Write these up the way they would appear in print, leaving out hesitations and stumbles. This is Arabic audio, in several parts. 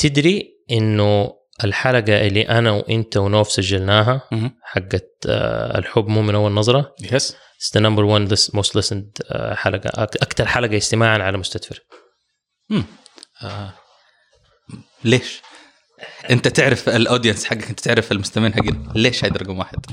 تدري إنه الحلقة اللي أنا وإنت ونوف سجلناها حقت الحب مو من أول نظرة yes it's the number one most listened حلقة أكتر حلقة استماعا على مستدفر. ليش؟ أنت تعرف الأودينس حقك، أنت تعرف المستمعين حقين، ليش هيدا رقم واحد؟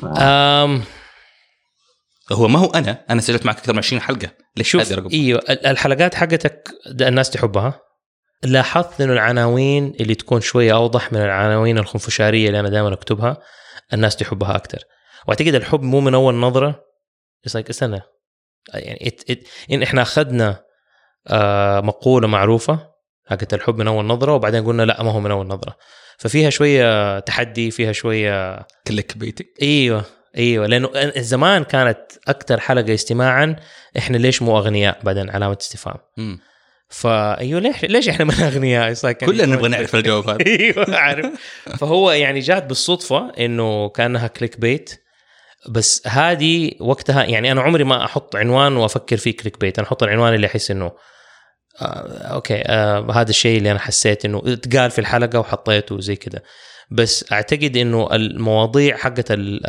هو ما هو أنا سجلت معك أكثر من 20 حلقة، ليش هيدا رقم؟ إيوه الحلقات حقتك الناس تحبها. لاحظت إنه العناوين اللي تكون شوية أوضح من العناوين الخنفشارية اللي أنا دائما أكتبها الناس تحبها أكتر. وأعتقد الحب مو من أول نظرة استنى يعني إن إحنا أخذنا مقولة معروفة حقت الحب من أول نظرة وبعدين قلنا لا ما هو من أول نظرة، ففيها شوية تحدي، فيها شوية كليك بيتك. ايوه لانه زمان كانت اكثر حلقه استماعا احنا ليش مو اغنياء بعدين علامه استفهام. فايوه ليش احنا ما اغنياء؟ كلنا نبغى نعرف الجواب هذا. ايوه عارف. فهو يعني جات بالصدفه انه كانها كليك بيت، بس هذه وقتها يعني انا عمري ما احط عنوان وافكر فيه كليك بيت، انا احط العنوان اللي احس انه اوكي هذا الشيء اللي انا حسيت انه اتقال في الحلقه وحطيته زي كده. بس اعتقد انه المواضيع حقت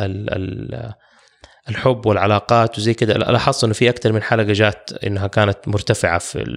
الحب والعلاقات وزي كده لاحظت انه في اكثر من حلقه جات انها كانت مرتفعه في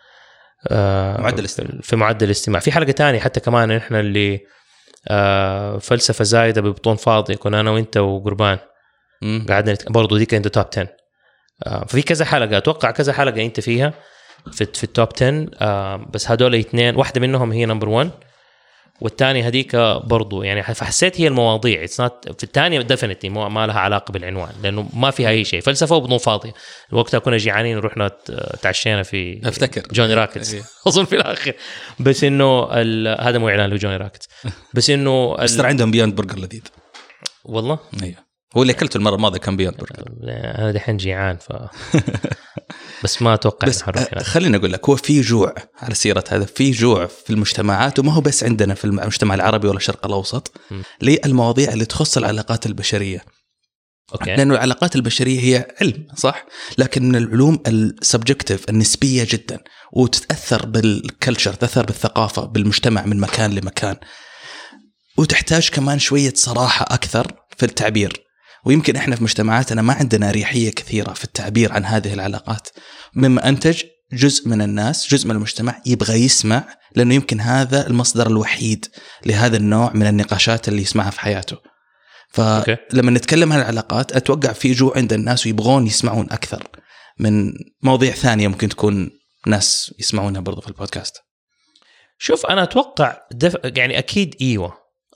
معدل الاستماع. في حلقه تانية حتى كمان احنا اللي فلسفه زايده ببطون فاضي، كنا انا وانت وقربان قعدنا برضو دي كانت توب 10. ففي كذا حلقه، اتوقع كذا حلقه انت فيها في التوب 10. بس هدول اثنين، واحده منهم هي نمبر 1 والثانية هذيك برضو يعني فحسيت هي المواضيع في الثانية ديفينتلي ما لها علاقة بالعنوان لأنه ما فيها أي شيء، فلسفة وبطون فاضية. وقتها كنا جيعانين ورحنا تعشينا في أفتكر جوني راكتس أظن في الآخر. بس إنه هذا مو إعلان لجوني راكتس، بس إنه بس ترى عندهم بياند برجر لذيذ والله. أيوه هو اللي أكلته المرة الماضية كان بياند برجر. أنا دحين جيعان بس ما أتوقع. بس خليني أقول لك، هو في جوع على سيرة هذا، في جوع في المجتمعات، وما هو بس عندنا في المجتمع العربي ولا الشرق الأوسط للمواضيع اللي تخص العلاقات البشرية. أوكي. لأنه العلاقات البشرية هي علم صح، لكن من العلوم السبجكتيف النسبية جدا، وتتأثر بالكلتشر، تأثر بالثقافة بالمجتمع من مكان لمكان، وتحتاج كمان شوية صراحة أكثر في التعبير. ويمكن إحنا في مجتمعاتنا ما عندنا أريحية كثيرة في التعبير عن هذه العلاقات، مما أنتج جزء من الناس، جزء من المجتمع يبغى يسمع، لأنه يمكن هذا المصدر الوحيد لهذا النوع من النقاشات اللي يسمعها في حياته. فلما نتكلم عن العلاقات أتوقع في جوع عند الناس ويبغون يسمعون أكثر من مواضيع ثانية ممكن تكون ناس يسمعونها برضو في البودكاست. شوف أنا أتوقع يعني أكيد إيوه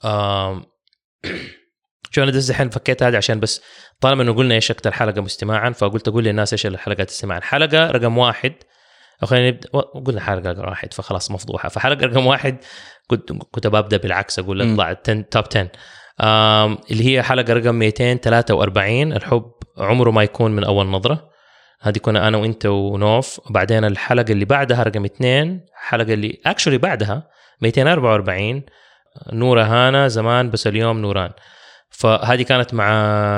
شو أنا دحين فكيت هذا عشان بس طالما إنه قلنا إيش أكتر حلقة مستماعا، فقلت أقول للناس إيش الحلقات استماعا. حلقة رقم 1 خلينا نبدأ، قلنا حلقة رقم 1 فخلاص مفضوحة. فحلقة رقم 1 كنت ببدأ بالعكس أقول اطلع توب 10 اللي هي حلقة رقم 243 الحب عمره ما يكون من أول نظرة. هذه كنا أنا وإنت ونوف. وبعدين الحلقة اللي بعدها رقم 2 حلقة اللي actually بعدها 244 نورة هانا زمان بس اليوم نوران. فهذه كانت مع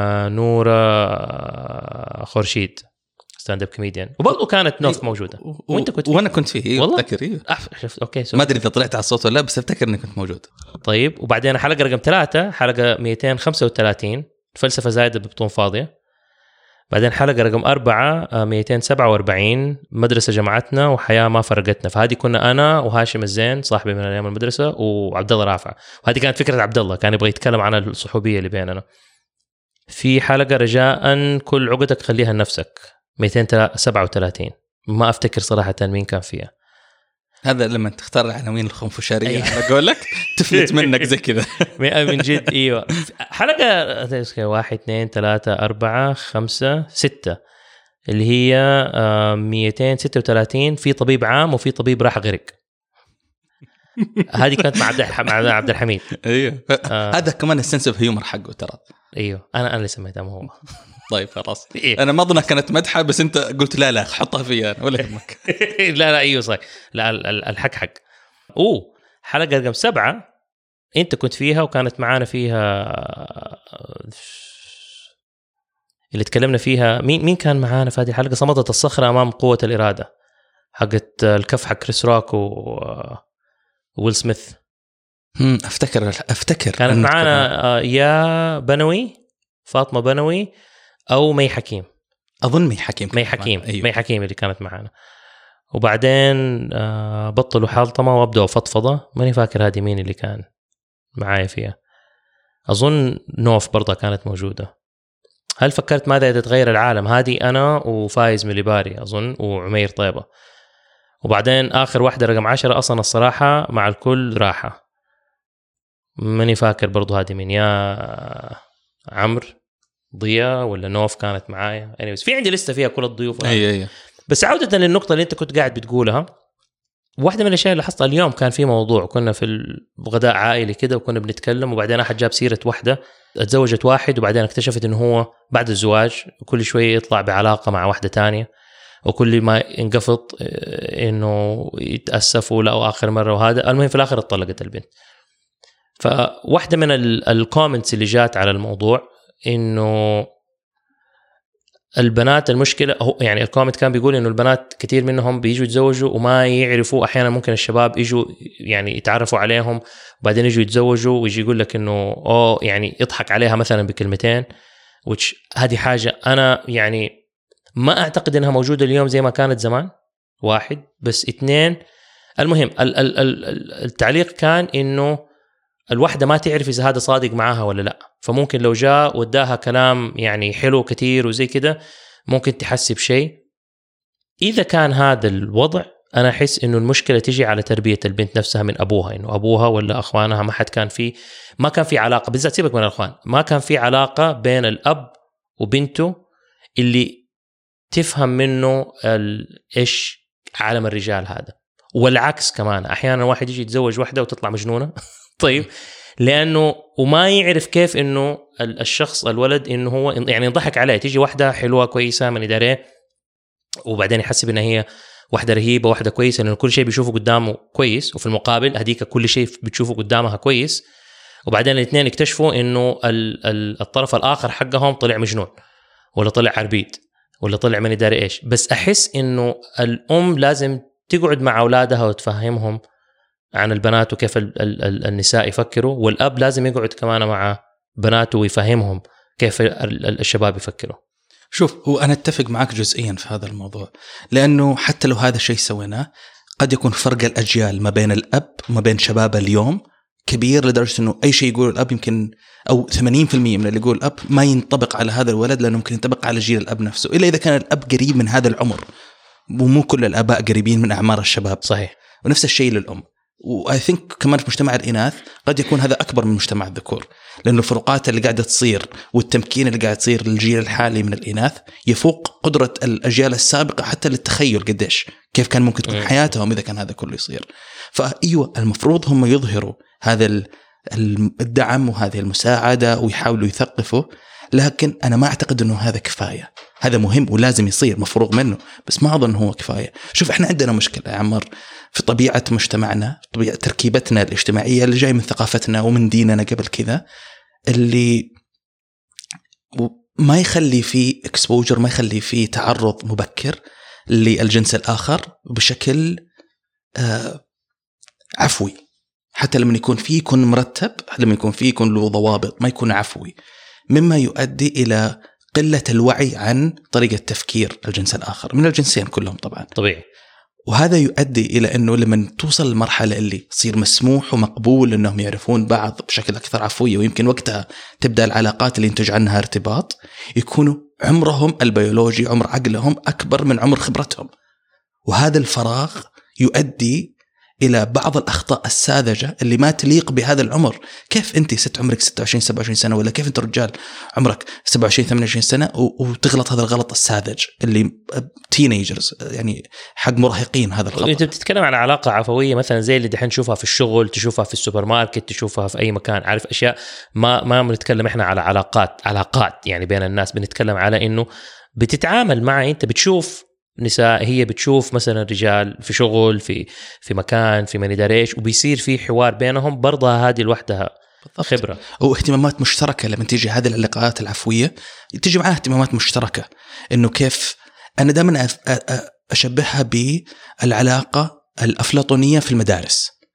نورة خورشيد ستاند اب كوميديان، وبرضه كانت نوف موجودة وانت كنت وانا كنت فيه افتكر. اوكي ما ادري اذا طلعت على الصوت ولا لا، بس افتكر اني كنت موجود. طيب وبعدين حلقة رقم 3 حلقة 235 فلسفة زايدة ببطون فاضية. بعدين حلقة رقم 4 247 مدرسة جمعتنا وحياة ما فرقتنا. فهذه كنا أنا وهاشم الزين صاحبي من أيام المدرسة وعبد الله رافع، وهذه كانت فكرة عبد الله، كان يبغى يتكلم عن الصحوبية اللي بيننا. في حلقة رجاء كل عقدك خليها لنفسك 237 ما أفتكر صراحة مين كان فيها. هذا لما تختار العناوين الخنفشارية أنا أقول لك تفلت منك زي كذا من جد. أيوة حلقة 1 2 3 4 5 6 اللي هي 236 في طبيب عام وفي طبيب راح غرق. هذه كانت مع عبد الحميد. أيوة هذا كمان السنس اوف هيومر حقه ترى. أيوة أنا اللي سميتها مو هو. طيب خلاص أنا ما أظنها كانت مدحة، بس أنت قلت لا حطها فيها ولا يهمك. لا أيوة صح. لا الحق حلقة رقم 7 أنت كنت فيها وكانت معانا فيها اللي تكلمنا فيها. مين كان معانا في هذه الحلقة؟ صمتت الصخرة أمام قوة الإرادة حقت الكف حق كريس روك وويل سميث. افتكر كانت معانا يا بنوي، فاطمه بنوي او مي حكيم. اظن مي حكيم. أيوه. مي حكيم اللي كانت معانا. وبعدين بطلوا حالطمه وابدأوا فضفضه. ماني فاكر هذه مين اللي كان معايا فيها. اظن نوف برضه كانت موجوده. هل فكرت ماذا إذا تغير العالم؟ هذه أنا وفايز مليباري أظن وعمير طيبة. وبعدين آخر واحدة رقم 10 أصلا الصراحة مع الكل راحة، ماني فاكر برضو هذه من يا عمرو ضياء ولا نوف كانت معايا. anyways في عندي لستة فيها كل الضيوف. أي. بس عودة للنقطة اللي أنت كنت قاعد بتقولها، واحدة من الأشياء اللي حصلت اليوم كان في موضوع، كنا في الغداء عائلي كده وكنا بنتكلم، وبعدين أحد جاب سيرة واحدة اتزوجت واحد وبعدين اكتشفت إنه هو بعد الزواج كل شوية يطلع بعلاقة مع واحدة تانية، وكل ما ينقفط إنه يتأسفوا لأو آخر مرة، وهذا المهم في الآخر اتطلقت البنت. فواحدة من الكومنتس اللي جات على الموضوع إنه البنات المشكلة يعني الكومنت كان بيقول إنه البنات كتير منهم بيجوا يتزوجوا وما يعرفوا، أحيانا ممكن الشباب يجوا يعني يتعرفوا عليهم وبعدين يجوا يتزوجوا ويجي يقول لك إنه يعني يضحك عليها مثلا بكلمتين، which هذه حاجة أنا يعني ما أعتقد إنها موجودة اليوم زي ما كانت زمان. واحد بس. اثنين، المهم التعليق كان إنه الواحدة ما تعرف إذا هذا صادق معها ولا لا، فممكن لو جاء وداها كلام يعني حلو كتير وزي كده ممكن تحسب شيء. إذا كان هذا الوضع أنا أحس إنه المشكلة تجي على تربية البنت نفسها من أبوها، إنه أبوها ولا أخوانها ما كان في علاقة، بالذات سيبك من الأخوان، ما كان في علاقة بين الأب وبنته اللي تفهم منه إيش عالم الرجال هذا. والعكس كمان، أحيانا واحد يجي يتزوج واحدة وتطلع مجنونة طيب لأنه وما يعرف كيف إنه الشخص الولد إنه هو يعني يضحك عليه. تيجي واحدة حلوة كويسة من إدارة وبعدين يحسب إن هي واحدة رهيبة واحدة كويسة، إنه كل شيء بيشوفه قدامه كويس، وفي المقابل هديك كل شيء بتشوفه قدامها كويس، وبعدين الاثنين اكتشفوا إنه الطرف الآخر حقهم طلع مجنون ولا طلع عربيد ولا طلع من إدارة إيش. بس أحس إنه الأم لازم تقعد مع أولادها وتفهمهم عن البنات وكيف النساء يفكروا، والأب لازم يقعد كمان مع بناته ويفهمهم كيف الشباب يفكروا. شوف، هو أنا أتفق معك جزئيا في هذا الموضوع، لأنه حتى لو هذا الشيء سويناه قد يكون فرق الأجيال ما بين الأب وما بين شباب اليوم كبير، لدرجة أنه أي شيء يقول الأب يمكن أو 80% من اللي يقول الأب ما ينطبق على هذا الولد، لأنه ممكن ينطبق على جيل الأب نفسه، إلا إذا كان الأب قريب من هذا العمر، ومو كل الآباء قريبين من أعمار الشباب. صحيح. ونفس الشيء للأم. وآي ثينك كمان في مجتمع الإناث قد يكون هذا أكبر من مجتمع الذكور، لأنه الفروقات اللي قاعدة تصير والتمكين اللي قاعد يصير للجيل الحالي من الإناث يفوق قدرة الأجيال السابقة حتى للتخيل قديش كيف كان ممكن تكون حياتهم إذا كان هذا كله يصير. فأيوة المفروض هم يظهروا هذا الدعم وهذه المساعدة ويحاولوا يثقفوا، لكن أنا ما أعتقد أنه هذا كفاية. هذا مهم ولازم يصير مفروغ منه، بس ما أظن هو كفاية. شوف، إحنا عندنا مشكلة يا عمر في طبيعة مجتمعنا، طبيعة تركيبتنا الاجتماعية اللي جاي من ثقافتنا ومن ديننا قبل كذا، اللي ما يخلي فيه exposure، ما يخلي فيه تعرض مبكر للجنس الآخر بشكل عفوي. حتى لما يكون فيه يكون مرتب، لما يكون فيه يكون له ضوابط، ما يكون عفوي، مما يؤدي إلى قلة الوعي عن طريقة تفكير الجنس الآخر من الجنسين كلهم طبعا طبيعي. وهذا يؤدي إلى أنه لما توصل المرحلة اللي يصير مسموح ومقبول أنهم يعرفون بعض بشكل أكثر عفوية، ويمكن وقتها تبدأ العلاقات اللي ينتج عنها ارتباط، يكونوا عمرهم البيولوجي، عمر عقلهم أكبر من عمر خبرتهم، وهذا الفراغ يؤدي إلى بعض الأخطاء الساذجة اللي ما تليق بهذا العمر. كيف أنت ست عمرك 26-27 سنة، ولا كيف أنت رجال عمرك 27-28 سنة وتغلط هذا الغلط الساذج اللي تينيجرز يعني حق مراهقين هذا الخطأ. أنت بتتكلم عن علاقة عفوية مثلا زي اللي دحين تشوفها في الشغل، تشوفها في السوبر ماركت، تشوفها في أي مكان، عارف أشياء ما بنتكلم إحنا على علاقات يعني بين الناس، بنتكلم على إنه بتتعامل مع، أنت بتشوف نساء، هي بتشوف مثلا رجال في شغل في مكان في من يدريش، وبيصير في حوار بينهم، برضها هذه لوحدها خبرة واهتمامات مشتركة. لما تيجي هذه العلاقات العفوية تيجي معها اهتمامات مشتركة، إنه كيف أنا دائما أشبهها بالعلاقة الأفلاطونية في المدارس،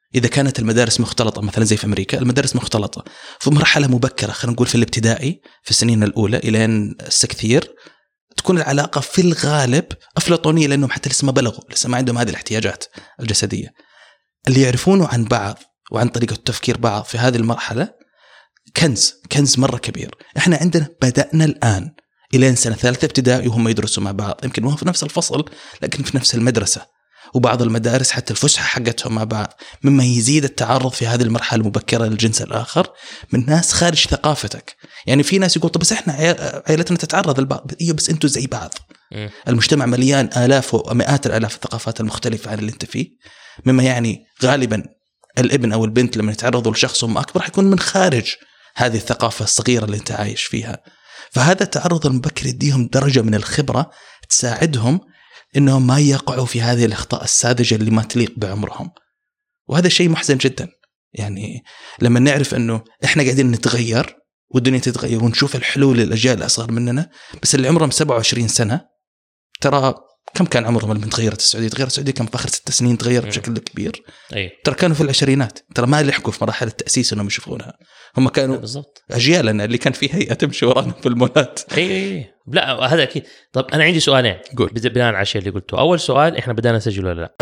إذا كانت المدارس مختلطة مثلا زي في أمريكا، المدارس مختلطة في مرحلة مبكرة، خلينا نقول في الابتدائي في السنين الأولى إلى السكثير، تكون العلاقة في الغالب أفلاطونية، لأنهم حتى لسه ما بلغوا، لسه ما عندهم هذه الاحتياجات الجسدية. اللي يعرفونه عن بعض وعن طريقة تفكير بعض في هذه المرحلة كنز مرة كبير. إحنا عندنا بدأنا الآن إلى سنة ثالثة ابتدائي وهم يدرسوا مع بعض، يمكن مو في نفس الفصل لكن في نفس المدرسة، وبعض المدارس حتى الفسحة حقتهم مع بعض، مما يزيد التعرض في هذه المرحلة المبكرة للجنس الآخر من ناس خارج ثقافتك. يعني في ناس يقول طب بس إحنا عائلتنا تتعرض للبعض، إيه بس أنتوا زي بعض. المجتمع مليان آلاف ومئات الآلاف الثقافات المختلفة عن اللي أنت فيه، مما يعني غالبا الابن أو البنت لما يتعرضوا لشخصهم أكبر حيكون من خارج هذه الثقافة الصغيرة اللي أنت عايش فيها. فهذا التعرض المبكر يديهم درجة من الخبرة تساعدهم إنهم ما يقعوا في هذه الأخطاء الساذجة اللي ما تليق بعمرهم. وهذا شيء محزن جدا. يعني لما نعرف إنه إحنا قاعدين نتغير والدنيا تتغير ونشوف الحلول للأجيال الأصغر مننا، بس اللي عمرهم 27 سنة ترى كم كان عمرهم لما تغيرت السعودية؟ تغيرت السعودية كم في آخر 6 سنين تغيرت بشكل كبير. ترى كانوا في العشرينات، ترى ما لحقوا في مراحل التأسيس إنهم يشوفونها. هم كانوا بالضبط أجيالنا اللي كان في هيئة تمشي ورانا في المولات. لا هذا أكيد. طب أنا عندي سؤالين بناء على الشيء اللي قلته. أول سؤال، إحنا بدأنا نسجل ولا لا؟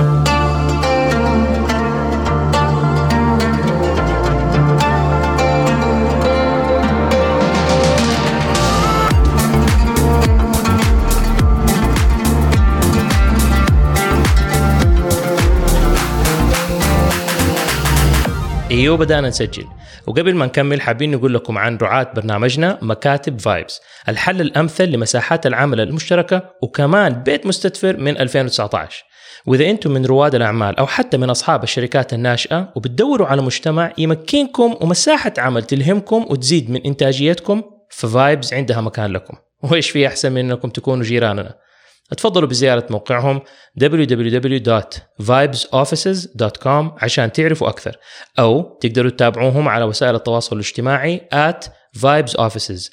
ايوه بدأنا نسجل. وقبل ما نكمل حابين نقول لكم عن رعاة برنامجنا مكاتب فايبز، الحل الأمثل لمساحات العمل المشتركة وكمان بيت مستدفر من 2019. وإذا أنتم من رواد الأعمال أو حتى من أصحاب الشركات الناشئة وبتدوروا على مجتمع يمكنكم ومساحة عمل تلهمكم وتزيد من إنتاجيتكم، ففايبز عندها مكان لكم. وإيش في أحسن من أنكم تكونوا جيراننا؟ اتفضلوا بزيارة موقعهم www.vibesoffices.com عشان تعرفوا أكثر، أو تقدروا تتابعوهم على وسائل التواصل الاجتماعي @vibesoffices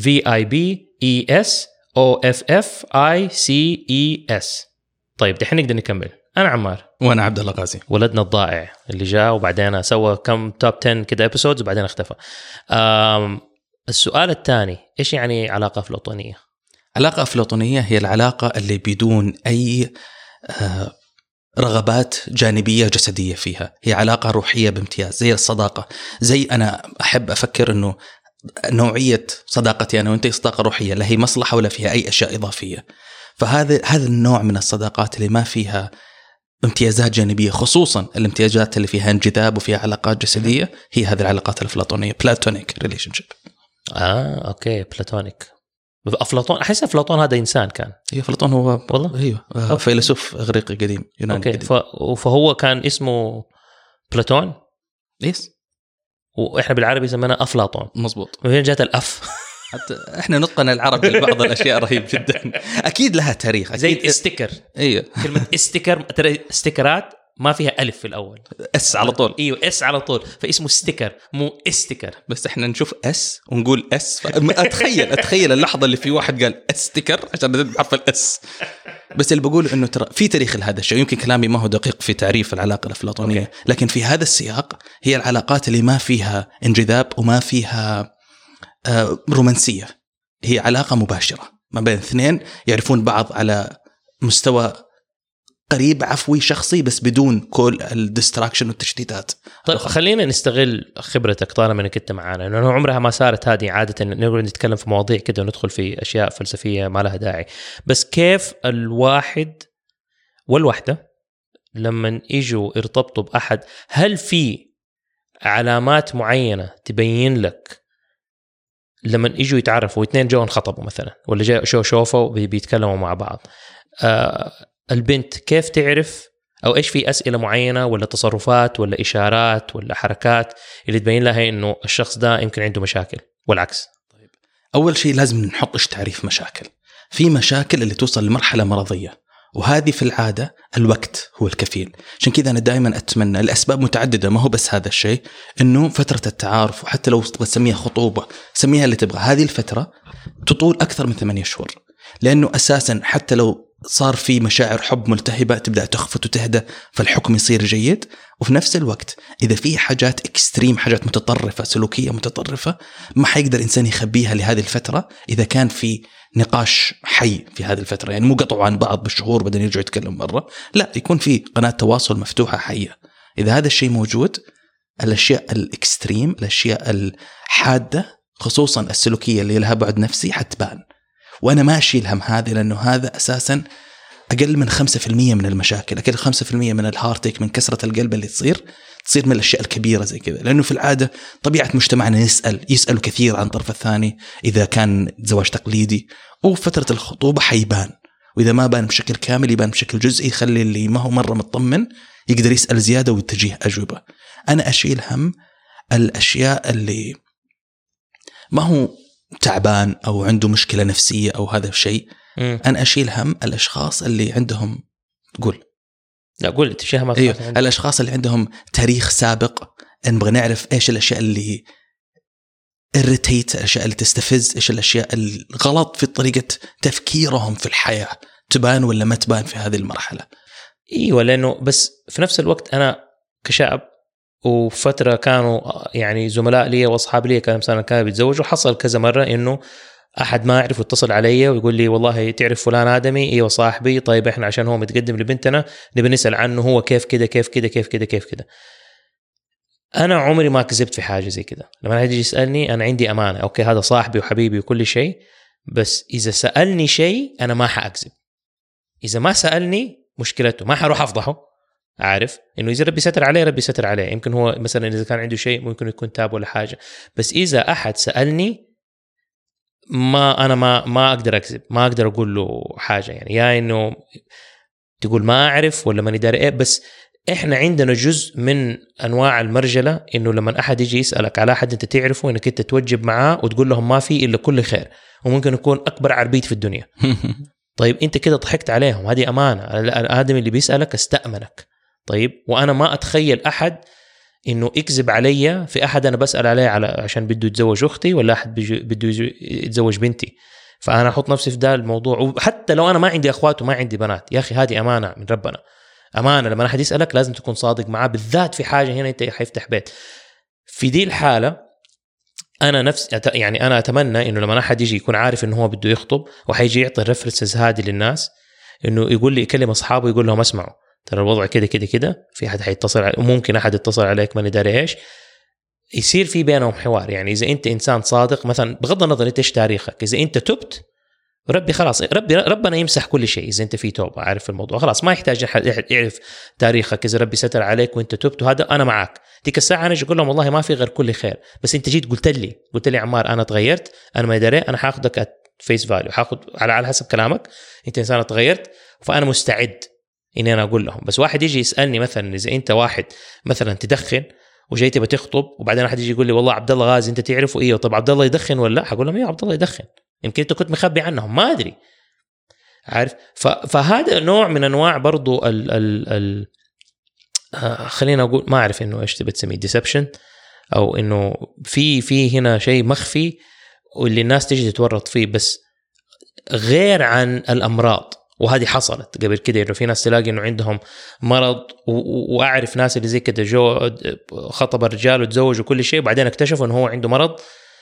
VIBESOFFICES. طيب دحين نقدر نكمل. أنا عمار وأنا عبد الله غازي، ولدنا الضائع اللي جاء وبعدين سوى كم توب 10 كده إبيسودز وبعدين اختفى. السؤال الثاني، إيش يعني علاقة أفلاطونية؟ علاقة أفلاطونية هي العلاقة اللي بدون أي رغبات جانبية جسدية فيها، هي علاقة روحية بامتياز، زي الصداقة. زي أنا أحب أفكر أنه نوعية صداقتي أنا وأنت صداقة روحية، لا هي مصلحة ولا فيها أي أشياء إضافية. فهذا النوع من الصداقات اللي ما فيها امتيازات جانبية، خصوصا الامتيازات اللي فيها انجذاب وفيها علاقات جسدية، هي هذه العلاقات الأفلاطونية، platonic relationship. أوكي بلاتونيك. أفلاطون، أحس أفلاطون هذا إنسان كان. أفلاطون هو والله أيوه فيلسوف إغريقي قديم يوناني قديم. فهو كان اسمه بلاتون. يس. وإحنا بالعربي سمينا أفلاطون. مزبوط. وين جات الأف؟ حتى إحنا نطقنا العربي لبعض الأشياء رهيب جدا. أكيد لها تاريخ. أكيد. زي استيكر. أيوه. كلمة استيكر، ترى استيكرات ما فيها ألف في الأول، اس على طول. ايوه اس على طول، فاسمه ستيكر مو استيكر. بس احنا نشوف اس ونقول اس اتخيل اللحظه اللي في واحد قال استيكر عشان نزيد بحرف الاس. بس اللي بقول انه ترى في تاريخ لهذا الشيء، يمكن كلامي ما هو دقيق في تعريف العلاقه الافلاطونيه، لكن في هذا السياق هي العلاقات اللي ما فيها انجذاب وما فيها رومانسيه، هي علاقه مباشره ما بين اثنين يعرفون بعض على مستوى قريب عفوي شخصي، بس بدون كل الديستراكشن والتشتيتات. طيب خلينا نستغل خبرتك طالما انك انت معانا، لانه عمرها ما صارت هذه عاده نقدر نتكلم في مواضيع كده وندخل في اشياء فلسفيه ما لها داعي. بس كيف الواحد والوحده لما يجوا يرتبطوا باحد، هل في علامات معينه تبين لك لما يجوا يتعرفوا اثنين جو انخطبوا مثلا، ولا جاء شوفوا بيتكلموا مع بعض، البنت كيف تعرف، أو إيش في أسئلة معينة ولا تصرفات ولا إشارات ولا حركات اللي تبين لها إنه الشخص ده يمكن عنده مشاكل والعكس؟ طيب أول شيء لازم نحط إيش تعريف مشاكل. في مشاكل اللي توصل لمرحلة مرضية، وهذه في العادة الوقت هو الكفيل. عشان كذا أنا دائما أتمنى لأسباب متعددة، ما هو بس هذا الشيء، إنه فترة التعارف وحتى لو تسميها خطوبة سميها اللي تبغى، هذه الفترة تطول أكثر من 8 شهور. لأنه أساسا حتى لو صار في مشاعر حب ملتهبة تبدأ تخفت وتهدى فالحكم يصير جيد. وفي نفس الوقت إذا في حاجات إكستريم، حاجات متطرفة سلوكية متطرفة، ما حيقدر إنسان يخبيها لهذه الفترة إذا كان في نقاش حي في هذه الفترة. يعني مو قطعوا عن بعض بالشهور بعدين يرجعوا يتكلم مرة، لا، يكون في قناة تواصل مفتوحة حية. إذا هذا الشيء موجود، الأشياء الإكستريم، الأشياء الحادة خصوصا السلوكية اللي لها بعد نفسي حتبان. وأنا ما أشيل هم هذه، لأنه هذا أساسا أقل من 5% من المشاكل، أقل 5% من الهارتيك، من كسرة القلب اللي تصير من الأشياء الكبيرة زي كذا. لأنه في العادة طبيعة مجتمعنا يسألوا كثير عن الطرف الثاني إذا كان زواج تقليدي، وفترة الخطوبة حيبان، وإذا ما بان بشكل كامل يبان بشكل جزئي، يخلي اللي ما هو مرة مطمن يقدر يسأل زيادة ويتجيه أجوبة. أنا أشيل هم الأشياء اللي ما هو تعبان أو عنده مشكلة نفسية أو هذا الشيء. أنا أشيل هم الأشخاص اللي عندهم الأشخاص اللي عندهم تاريخ سابق. نبغى نعرف إيش الأشياء اللي irritate، الأشياء اللي تستفز، إيش الأشياء الغلط في طريقة تفكيرهم في الحياة، تبان ولا ما تبان في هذه المرحلة. إيوه، لأنه بس في نفس الوقت أنا كشاب وفترة كانوا يعني زملاء لي وأصحاب لي كانوا بيتزوجوا، حصل كذا مرة إنه أحد ما أعرف يتصل علي ويقول لي والله تعرف فلان آدمي؟ إيوه صاحبي. طيب إحنا عشان هو متقدم لبنتنا نبي نسأل عنه، هو كيف كده كيف كده كيف كده كيف كده. أنا عمري ما كذبت في حاجة زي كده. لما حد يجي يسألني أنا عندي أمانة، أوكي هذا صاحبي وحبيبي وكل شيء، بس إذا سألني شيء أنا ما حأكذب. إذا ما سألني مشكلته، ما حروح أفضحه. عارف إنه إذا ربي ستر عليه ربي ستر عليه. يمكن هو مثلا إذا كان عنده شيء ممكن يكون تاب ولا حاجة، بس إذا أحد سألني أنا ما أقدر أكذب، ما أقدر أقول له حاجة. يعني يا إنه تقول ما أعرف ولا ماني داري إيه. بس إحنا عندنا جزء من أنواع المرجلة، إنه لما أحد يجي يسألك على أحد أنت تعرفه، إنك أنت توجب معاه وتقول لهم ما في إلا كل خير، وممكن يكون أكبر عربيت في الدنيا. طيب أنت كده ضحكت عليهم، هذه أمانة. الآدم اللي بيسألك استأمنك. طيب وأنا ما أتخيل أحد إنه يكذب علي في أحد أنا بسأل عليه عشان بده يتزوج أختي، ولا أحد بده يتزوج بنتي. فأنا أحط نفسي في ده الموضوع. وحتى لو أنا ما عندي أخوات وما عندي بنات، يا أخي هذه أمانة من ربنا. أمانة لما أحد يسألك لازم تكون صادق معاه، بالذات في حاجة هنا أنت حيفتح بيت. في دي الحالة أنا نفسي يعني أنا أتمنى إنه لما أحد يجي يكون عارف إنه هو بده يخطب وحيجي يعطي الريفرنسز هذه للناس، إنه يقول لي يكلم أصحابه يقول لهم اسمعوا ترى الوضع كده كده كده، في أحد حيتصل وممكن أحد يتصل عليك ما نداري إيش، يصير في بينهم حوار. يعني إذا أنت إنسان صادق مثلا، بغض النظر أنت إيش تاريخك، إذا أنت تبت ربي خلاص ربنا يمسح كل شيء. إذا أنت في توبة عارف الموضوع خلاص، ما يحتاج أحد يعرف تاريخك. إذا ربي ستر عليك وأنت تبت وهذا أنا معك، تلك الساعة أنا أقول لهم والله ما في غير كل خير. بس أنت جيت قلت لي عمار أنا تغيرت، أنا ما يدري، أنا حاخدك فيس فاليو، حاخد على حسب كلامك أنت إنسان تغيرت، فأنا مستعد إني أنا أقول لهم. بس واحد يجي يسألني مثلا إذا أنت واحد مثلا تدخن وجيت بتخطب، وبعدين واحد يجي يقول لي والله عبد الله غازي أنت تعرفه إيه، طب عبد الله يدخن ولا لا؟ حقول لهم إيه عبد الله يدخن، يمكن أنت كنت مخبي عنهم ما أدري. عارف فهذا نوع من أنواع برضو خلينا أقول ما أعرف إنه إيش تبي تسميه ديسبشن، أو إنه في هنا شيء مخفي واللي الناس تيجي تتورط فيه، بس غير عن الأمراض. وهذه حصلت قبل كده، إنه في ناس تلاقي إنه عندهم مرض، وأعرف ناس اللي زي كده جو خطب الرجال وتزوج وكل شيء، وبعدين اكتشفوا إنه هو عنده مرض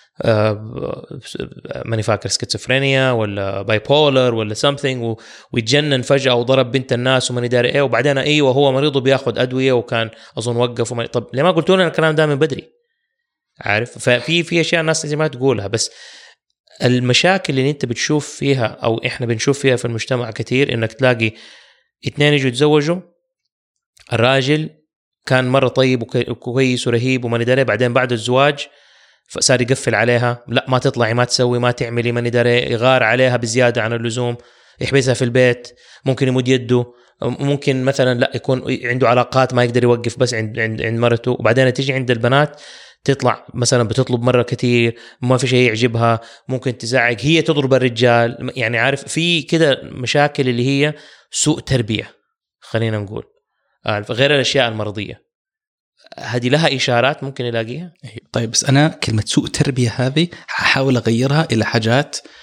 ماني فاكر سكيزوفرينيا ولا بايبولر ولا something، ويتجنن فجأة وضرب بنت الناس وماني داري إيه، وبعدين أيوة هو مريض وبياخد أدوية وكان أظن وقف طب ليه ما قلتوا لنا الكلام ده من بدري؟ عارف ففي أشياء الناس لازم ما تقولها. بس المشاكل اللي انت بتشوف فيها او احنا بنشوف فيها في المجتمع كتير، انك تلاقي اثنين يجوا يتزوجوا، الراجل كان مرة طيب وكويس ورهيب وما ندري، بعدين بعد الزواج فصار يقفل عليها، لا ما تطلعي ما تسوي ما تعملي ما ندري، يغار عليها بزيادة عن اللزوم، يحبسها في البيت، ممكن يمد يده، ممكن مثلا لا يكون عنده علاقات ما يقدر يوقف بس عند مرته. وبعدين تيجي عند البنات تطلع مثلا بتطلب مرة كتير، ما في شيء يعجبها، ممكن تزعق، هي تضرب الرجال. يعني عارف في كده مشاكل اللي هي سوء تربية خلينا نقول، غير الأشياء المرضية. هذه لها إشارات ممكن نلاقيها. طيب بس أنا كلمة سوء تربية هذه هحاول أغيرها إلى حاجات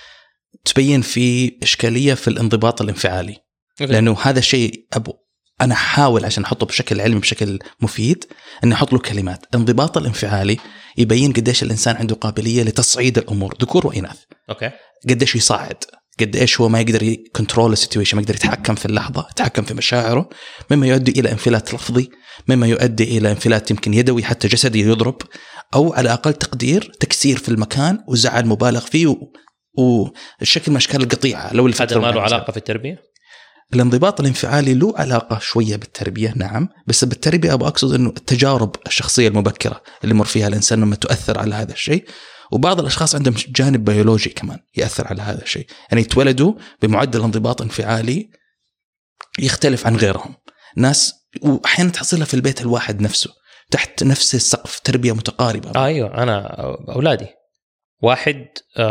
تبين في إشكالية في الانضباط الانفعالي. لأنه هذا الشيء أنا أحاول عشان أحطه بشكل علمي بشكل مفيد أن أحط له كلمات. الانضباط الانفعالي يبين قديش الإنسان عنده قابلية لتصعيد الأمور ذكور وإناث. قديش يصعد، قديش هو ما يقدر يكنترول السيتويشن، ما يقدر يتحكم في اللحظة، يتحكم في مشاعره، مما يؤدي إلى انفلات لفظي، مما يؤدي إلى انفلات يمكن يدوي حتى جسدي يضرب، أو على أقل تقدير تكسير في المكان وزعل مبالغ فيه والشكل من أشكال القطيعة. لو هذا ما له علاقة في التربية؟ الانضباط الانفعالي له علاقة شوية بالتربية، نعم، بس بالتربية أبغى أقصد أنه التجارب الشخصية المبكرة اللي مر فيها الإنسان لما تؤثر على هذا الشيء. وبعض الأشخاص عندهم جانب بيولوجي كمان يأثر على هذا الشيء، يعني يتولدوا بمعدل انضباط انفعالي يختلف عن غيرهم. ناس وأحيانا تحصلها في البيت الواحد نفسه تحت نفس السقف، تربية متقاربة. أيوة، أنا أولادي واحد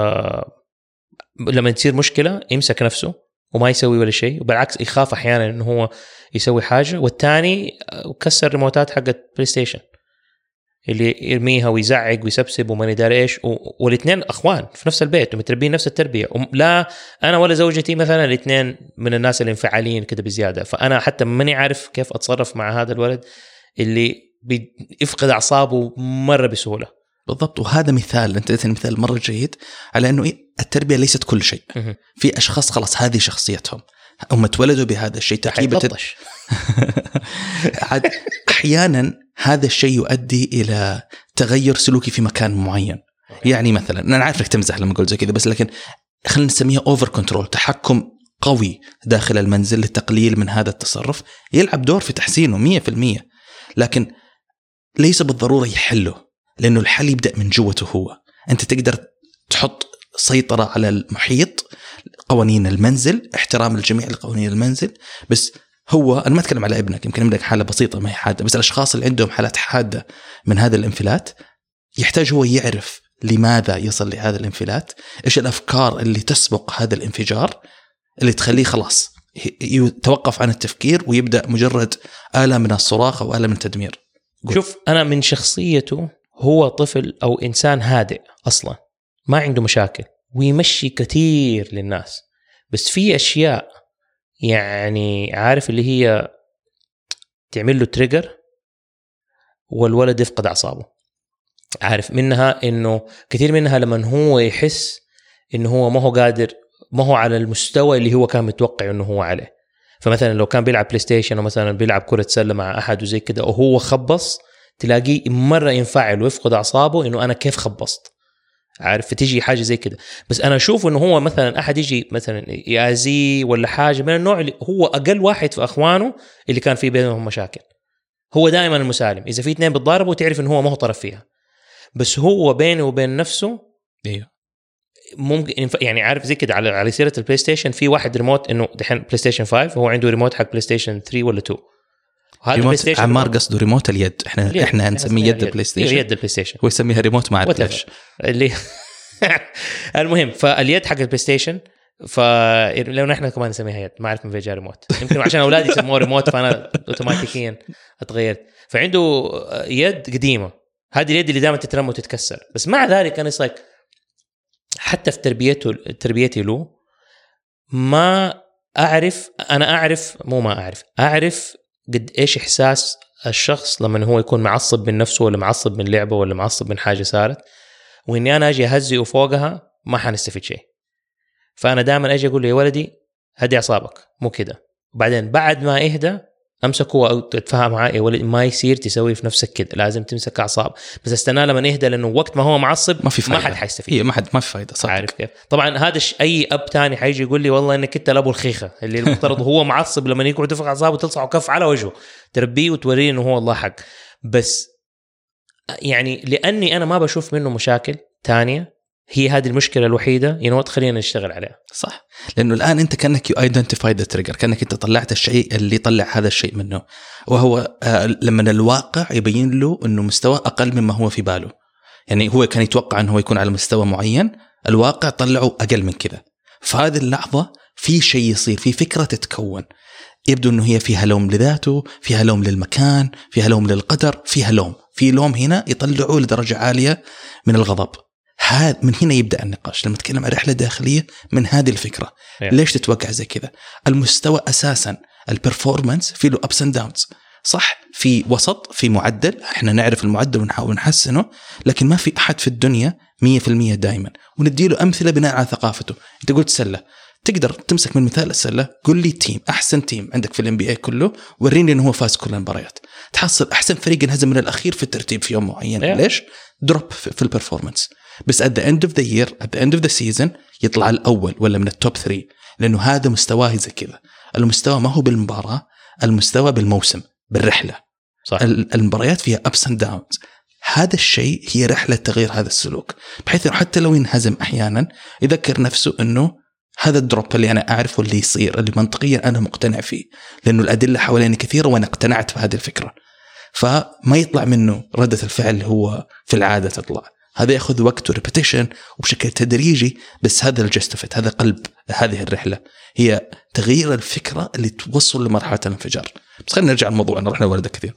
لما تصير مشكلة يمسك نفسه وما يسوي ولا شيء، وبالعكس يخاف أحيانا إنه هو يسوي حاجة، والتاني كسر ريموتات حقت بلاي ستيشن اللي يرميها ويزعق ويسبسب وما ندري إيش، والاثنين أخوان في نفس البيت ومتربين نفس التربية. لا أنا ولا زوجتي مثلا الاثنين من الناس الانفعاليين كده بزيادة، فأنا حتى ماني عارف كيف أتصرف مع هذا الولد اللي بيفقد أعصابه مرة بسهولة. بالضبط. وهذا مثال، أنت اديتني مثال مرة جيد على أنه التربية ليست كل شيء. في أشخاص خلاص هذه شخصيتهم، هم تولدوا بهذا الشيء تركيبة. أحيانا هذا الشيء يؤدي إلى تغير سلوكي في مكان معين. يعني مثلا أنا عارف إنك تمزح لما أقول زي كذا، بس لكن خلينا نسميها أوفر كنترول، تحكم قوي داخل المنزل للتقليل من هذا التصرف، يلعب دور في تحسينه 100%، لكن ليس بالضرورة يحله، لأنه الحل يبدأ من جوته هو. أنت تقدر تحط سيطرة على المحيط، قوانين المنزل، احترام الجميع لقوانين المنزل، بس هو أنا ما أتكلم على ابنك، يمكن ابنك حالة بسيطة ما هي حادة، بس الأشخاص اللي عندهم حالات حادة من هذا الانفلات يحتاج هو يعرف لماذا يصل لهذا الانفلات، إيش الأفكار اللي تسبق هذا الانفجار اللي تخليه خلاص يتوقف عن التفكير ويبدأ مجرد آلة من الصراخ أو آلة من التدمير. شوف، أنا من شخصيته هو طفل أو إنسان هادئ أصلا، ما عنده مشاكل ويمشي كثير للناس، بس في أشياء يعني عارف اللي هي تعمل له تريجر والولد يفقد أعصابه. عارف منها إنه كثير منها لما هو يحس إنه هو ما هو قادر، ما هو على المستوى اللي هو كان متوقع إنه هو عليه. فمثلا لو كان بيلعب بلاي ستيشن أو مثلا بيلعب كرة سلة مع أحد وزي كده وهو خبص، تلاقيه مرة ينفعل ويفقد أعصابه إنه أنا كيف خبصت، عارف، فتيجي حاجة زي كده. بس أنا أشوف إنه هو مثلا أحد يجي مثلا يأذيه ولا حاجة من النوع اللي هو أقل واحد في أخوانه اللي كان في بينهم مشاكل، هو دائما المسالم. إذا في اثنين بتضاربوا تعرف إنه هو ما هو طرف فيها، بس هو بينه وبين نفسه ممكن يعني عارف زي كده. على سيرة البلاي ستيشن في واحد ريموت إنه دحين بلاي ستيشن 5 هو عنده ريموت حق بلاي ستيشن 3 ولا 2. ريموت عمار قصده ريموت اليد، احنا نسميه يد البلاي ستيشن، يد البلاي ستيشن، هو يسميها ريموت مع الفلاش اللي المهم. فاليد حق البلاي ستيشن، فلو نحن كمان نسميها يد، ما أعرف من فين جاء ريموت، يمكن عشان أولادي يسموه ريموت فأنا أوتوماتيكيا اتغيرت. فعنده يد قديمة، هذه اليد اللي دائما تترمى وتتكسر، بس مع ذلك أنا صاير حتى في تربيتي له ما أعرف، أنا أعرف مو ما أعرف قد إيش إحساس الشخص لما هو يكون معصب من نفسه ولا معصب من لعبة ولا معصب من حاجة صارت، وإني أنا أجي أهزئه فوقها ما حنستفيد شيء. فأنا دائما أجي أقول له يا ولدي هدي أعصابك، مو كده. وبعدين بعد ما إهدى أمسكه أو تتفاهم معاه، يا ولدي ما يصير تسوي في نفسك كده، لازم تمسك أعصاب، بس استنى لما نهدى، لأنه وقت ما هو معصب ما حد حيستفيد. ما في فايدة، صح. عارف كيف؟ طبعا هذا أي أب تاني حيجي يقول لي والله إنك أنت الأبو الخيخة اللي المفترض هو معصب لما يقعد يفق أعصابه وتلصق كف على وجهه تربيه وتوريه إنه هو الله حق. بس يعني لأني أنا ما بشوف منه مشاكل تانية، هي هذه المشكلة الوحيدة خلينا نشتغل عليها. صح، لأنه الآن أنت كأنك identified the trigger، كأنك أنت طلعت الشيء اللي طلع هذا الشيء منه، وهو لما الواقع يبين له أنه مستوى أقل مما هو في باله. يعني هو كان يتوقع أنه هو يكون على مستوى معين، الواقع طلعه أقل من كذا. فهذه اللحظة في شيء يصير، في فكرة تتكون، يبدو أنه هي فيها لوم لذاته، فيها لوم للمكان، فيها لوم للقدر، فيها لوم، في لوم هنا يطلعه لدرجة عالية من الغضب. هذا من هنا يبدأ النقاش. لما نتكلم عن رحلة داخلية من هذه الفكرة ليش تتوقع زي كذا؟ المستوى أساسا البرفورمانس في له ups and downs، صح؟ في وسط، في معدل، احنا نعرف المعدل ونحاول نحسنه، لكن ما في أحد في الدنيا 100% دائما. ونديله أمثلة بناء على ثقافته. انت قلت سلة، تقدر تمسك من مثال السلة، قل لي تيم، أحسن تيم عندك في الNBA كله، وريني إنه هو فاز كل المباريات. تحصل أحسن فريق انهزم من الأخير في الترتيب في يوم معين. ليش؟ دروب في البرفورمانس. بس at the end of the year at the end of the season يطلع الأول ولا من التوب 3، لأنه هذا مستواه زي كذا. المستوى ما هو بالمباراة، المستوى بالموسم، بالرحلة. صح. المباريات فيها ups and downs. هذا الشيء هي رحلة تغيير هذا السلوك، بحيث إنه حتى لو ينهزم أحيانا يذكر نفسه إنه هذا الدروب اللي أنا أعرفه اللي يصير، اللي منطقيا أنا مقتنع فيه، لأنه الأدلة حواليني كثيرة وأنا اقتنعت بهذه الفكرة. فما يطلع منه ردة الفعل اللي هو في العادة تطلع. هذا يأخذ وقت وريبيتيشن وبشكل تدريجي، بس هذا الجستفت، هذا قلب هذه الرحلة، هي تغيير الفكرة اللي توصل لمرحلة الانفجار. بس خلينا نرجع للموضوع، أنا رحنا ورده كثير.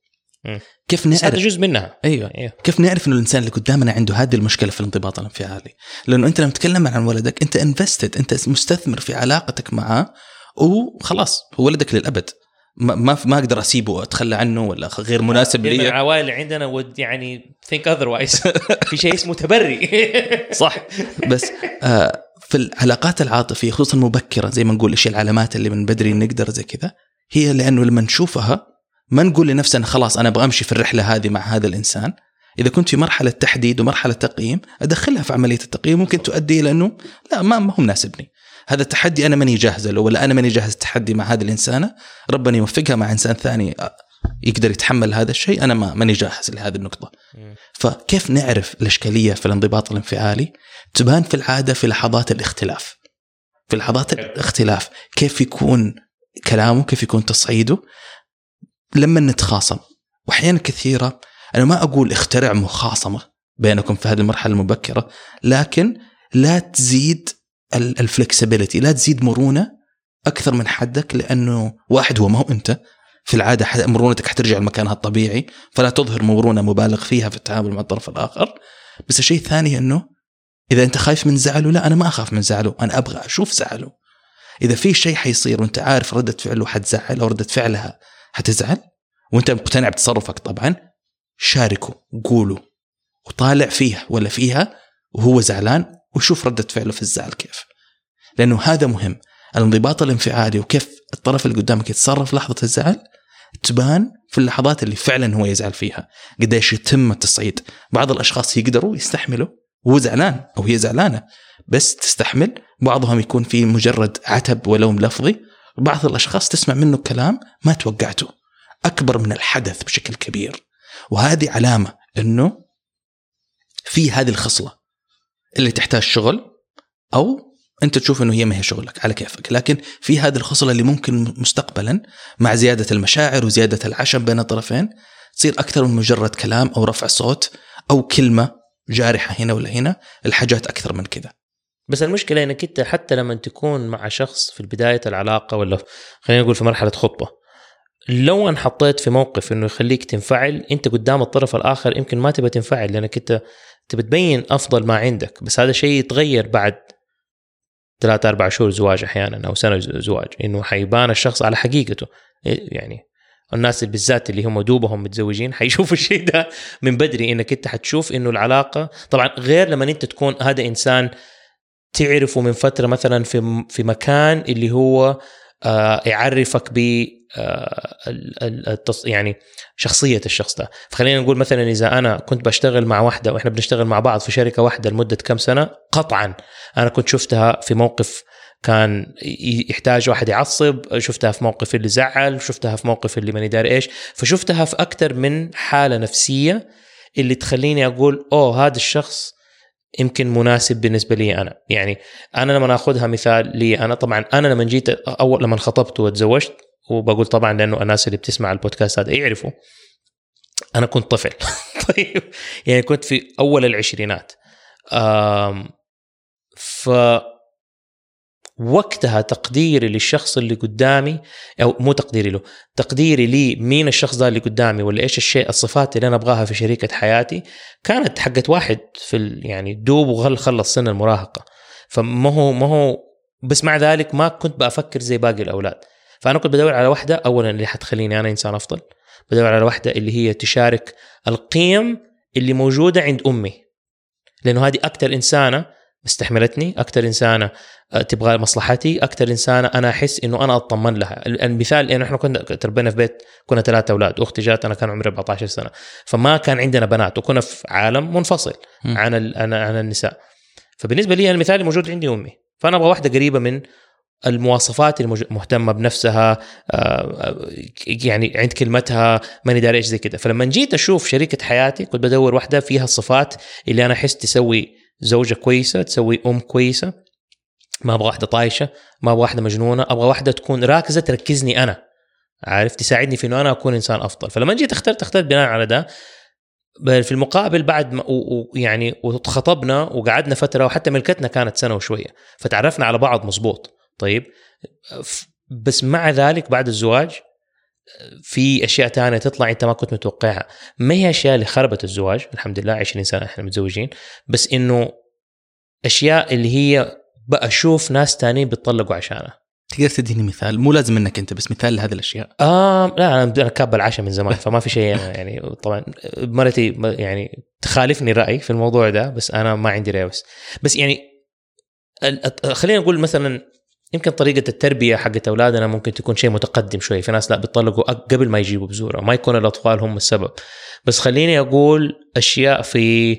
كيف نعرف؟ هذا جزء منها. أيوة. كيف نعرف إنه الإنسان اللي قدامنا عنده هذه المشكلة في الانضباط الانفعالي؟ لأنه أنت لما تتكلم عن ولدك أنت انفستد، أنت مستثمر في علاقتك معه، وخلاص هو ولدك للأبد. ما أقدر أسيبه وأتخلى عنه ولا غير مناسب لي. العوائل اللي عندنا يعني think otherwise. في شيء اسمه تبري. صح. بس في العلاقات العاطفية خصوصا مبكرة، زي ما نقول إيش العلامات اللي من بدري نقدر زي كذا، هي لأنه لما نشوفها ما نقول لنفسنا خلاص أنا أبغى أمشي في الرحلة هذه مع هذا الإنسان. إذا كنت في مرحلة تحديد ومرحلة تقييم، أدخلها في عملية التقييم، ممكن تؤدي إلى أنه لا ما هو مناسبني هذا التحدي، أنا ماني جاهز له، ولا أنا ماني جاهز التحدي مع هذه الإنسانة، ربنا يوفقها مع إنسان ثاني يقدر يتحمل هذا الشيء، أنا ماني جاهز لهذه النقطة. فكيف نعرف الإشكالية في الانضباط الانفعالي؟ تبان في العادة في لحظات الاختلاف. في لحظات الاختلاف كيف يكون كلامه، كيف يكون تصعيده لما نتخاصم. وأحيانا كثيرة أنا ما أقول اخترع مخاصمة بينكم في هذه المرحلة المبكرة، لكن لا تزيد الفلكسبيليتي، لا تزيد مرونة أكثر من حدك، لأنه واحد هو ما هو أنت في العادة مرونتك حترجع لمكانها الطبيعي، فلا تظهر مرونة مبالغ فيها في التعامل مع الطرف الآخر. بس الشيء الثاني أنه إذا أنت خايف من زعله، لا أنا ما أخاف من زعله، أنا أبغى أشوف زعله. إذا في شيء حيصير وأنت عارف ردة فعله حتزعل أو ردة فعلها حتزعل وأنت مقتنع بتصرفك، طبعا شاركه، قوله وطالع فيها ولا فيها وهو زعلان، وشوف ردة فعله في الزعل كيف، لأنه هذا مهم. الانضباط الانفعالي وكيف الطرف اللي قدامك يتصرف لحظة الزعل تبان في اللحظات اللي فعلا هو يزعل فيها، قديش يتم التصعيد. بعض الأشخاص يقدروا يستحملوا وهو زعلان أو هي زعلانة بس تستحمل، بعضهم يكون في مجرد عتب ولوم لفظي، وبعض الأشخاص تسمع منه كلام ما توقعته أكبر من الحدث بشكل كبير. وهذه علامة أنه في هذه الخصلة اللي تحتاج شغل، أو أنت تشوف أنه هي ما هي شغلك على كيفك، لكن في هذه الخصلة اللي ممكن مستقبلا مع زيادة المشاعر وزيادة العشم بين الطرفين تصير أكثر من مجرد كلام أو رفع صوت أو كلمة جارحة هنا ولا هنا، الحاجات أكثر من كذا. بس المشكلة أنك أنت حتى لما تكون مع شخص في بداية العلاقة، ولا خلينا نقول في مرحلة خطبة، لو انحطيت في موقف أنه يخليك تنفعل، أنت قدام الطرف الآخر يمكن ما تبى تنفعل، لأنك أنت تبى تبين أفضل ما عندك. بس هذا شيء يتغير بعد 3-4 شهور زواج أحيانا أو سنة زواج، إنه حيبان الشخص على حقيقته. يعني الناس بالذات اللي هم دوبهم متزوجين حيشوفوا الشيء ده من بدري، إنك أنت حتشوف إنه العلاقة طبعا غير لما أنت تكون هذا إنسان تعرفه من فترة مثلا في مكان اللي هو يعرفك ب يعني شخصية الشخص ده. فخلينا نقول مثلا إذا أنا كنت بشتغل مع واحدة وإحنا بنشتغل مع بعض في شركة واحدة لمدة كم سنة، قطعا أنا كنت شفتها في موقف كان يحتاج واحد يعصب، شفتها في موقف اللي زعل، شفتها في موقف اللي ماني داري إيش، فشفتها في أكتر من حالة نفسية اللي تخليني أقول هذا الشخص يمكن مناسب بالنسبة لي أنا. يعني أنا لما نأخذها مثال لي أنا، طبعا أنا لما جيت أول لما خطبت وتزوجت، وبقول طبعا لأنه الناس اللي بتسمع البودكاست هذا يعرفوا أنا كنت طفل. طيب يعني كنت في أول العشرينات. وقتها تقديري للشخص اللي قدامي، أو مو تقديري له، تقديري لي مين الشخص ده اللي قدامي ولا إيش الشيء الصفات اللي أنا أبغاها في شريكة حياتي، كانت حقت واحد في يعني دوب وخلص سن المراهقة. فما هو بس مع ذلك ما كنت بأفكر زي باقي الأولاد. فأنا كنت بدور على واحدة أولا اللي حتخليني أنا إنسان أفضل، بدور على واحدة اللي هي تشارك القيم اللي موجودة عند أمي، لأنه هذه أكتر إنسانة استحملتني، أكتر إنسانة تبغى مصلحتي، أكتر إنسانة أنا أحس إنه أنا أطمن لها. المثال إنه إحنا كنا تربينا في بيت، كنا 3 أولاد، أختي جات أنا كان عمري 14 سنة، فما كان عندنا بنات وكنا في عالم منفصل عن النساء. فبالنسبة لي المثال الموجود عندي أمي، فأنا أبغى واحدة قريبة من المواصفات، مهتمة بنفسها، يعني عند كلمتها، ماني داري إيش زي كده. فلما جيت أشوف شريكة حياتي كنت بدور واحدة فيها الصفات اللي أنا أحس تسوي زوجة كويسة، تسوي أم كويسة. ما أبغى واحدة طايشة، ما أبغى واحدة مجنونة، أبغى واحدة تكون راكزة تركزني أنا، عارف، تساعدني في إنه أنا أكون إنسان أفضل. فلما جيت اخترت بناء على ده. في المقابل بعد ما يعني وتخطبنا وقعدنا فترة، وحتى ملكتنا كانت سنة وشوية، فتعرفنا على بعض مزبوط. طيب بس مع ذلك بعد الزواج في أشياء تانية تطلع أنت ما كنت متوقعها. ما هي أشياء اللي خربت الزواج، الحمد لله 20 سنة إحنا متزوجين، بس إنه أشياء اللي هي بقى أشوف ناس تانيين بيتطلقوا عشانها. تقدر تديني مثال؟ مو لازم انك انت، بس مثال لهذه الاشياء. لا انا كاب العشاء من زمان، فما في شيء يعني. طبعا مرتي يعني تخالفني راي في الموضوع ده، بس انا ما عندي راي. بس يعني خلينا نقول مثلا يمكن طريقه التربيه حقت اولادنا ممكن تكون شيء متقدم شوي. في ناس لا بيطلقوا قبل ما يجيبوا بذوره، ما يكون الاطفال هم السبب. بس خليني اقول اشياء في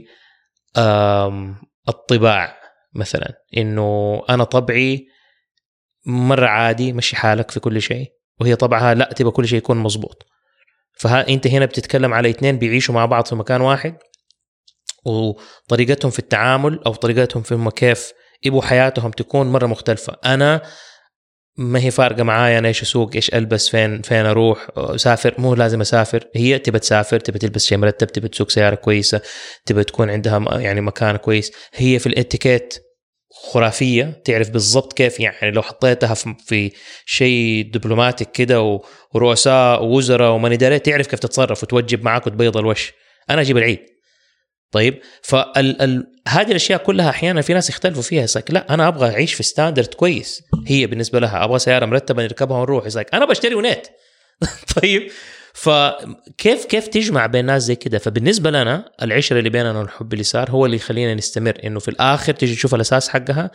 الطباع مثلا، انه انا طبعي مرة عادي مشي حالك في كل شيء، وهي طبعها لا تبقى كل شيء يكون مزبوط. فأنت هنا بتتكلم على 2 بيعيشوا مع بعض في مكان واحد، وطريقتهم في التعامل أو طريقتهم في كيف يبقوا حياتهم تكون مرة مختلفة. أنا ما هي فارقة معايا أنا إيش أسوق، إيش ألبس، فين أروح، أسافر، مو لازم أسافر. هي تبى تسافر، تبى تلبس شيء مرتب، تبى تسوق سيارة كويسة، تبى تكون عندها يعني مكان كويس. هي في الاتيكيت خرافية، تعرف بالضبط كيف، يعني لو حطيتها في شيء دبلوماتيك كده ورؤساء ووزراء ومن إدارة، تعرف كيف تتصرف وتوجب معاك وتبيض الوش. أنا أجيب العيد. طيب هذه الأشياء كلها أحيانا في ناس يختلفوا فيها. يسألك لا أنا أبغى أعيش في ستاندرد كويس، هي بالنسبة لها أبغى سيارة مرتبة نركبها ونروح. يسألك أنا بشتري ونيت. طيب فكيف تجمع بين ناس زي كده؟ فبالنسبة لنا العشرة اللي بيننا والحب اللي صار هو اللي يخلينا نستمر. إنه في الآخر تيجي تشوف الأساس حقها،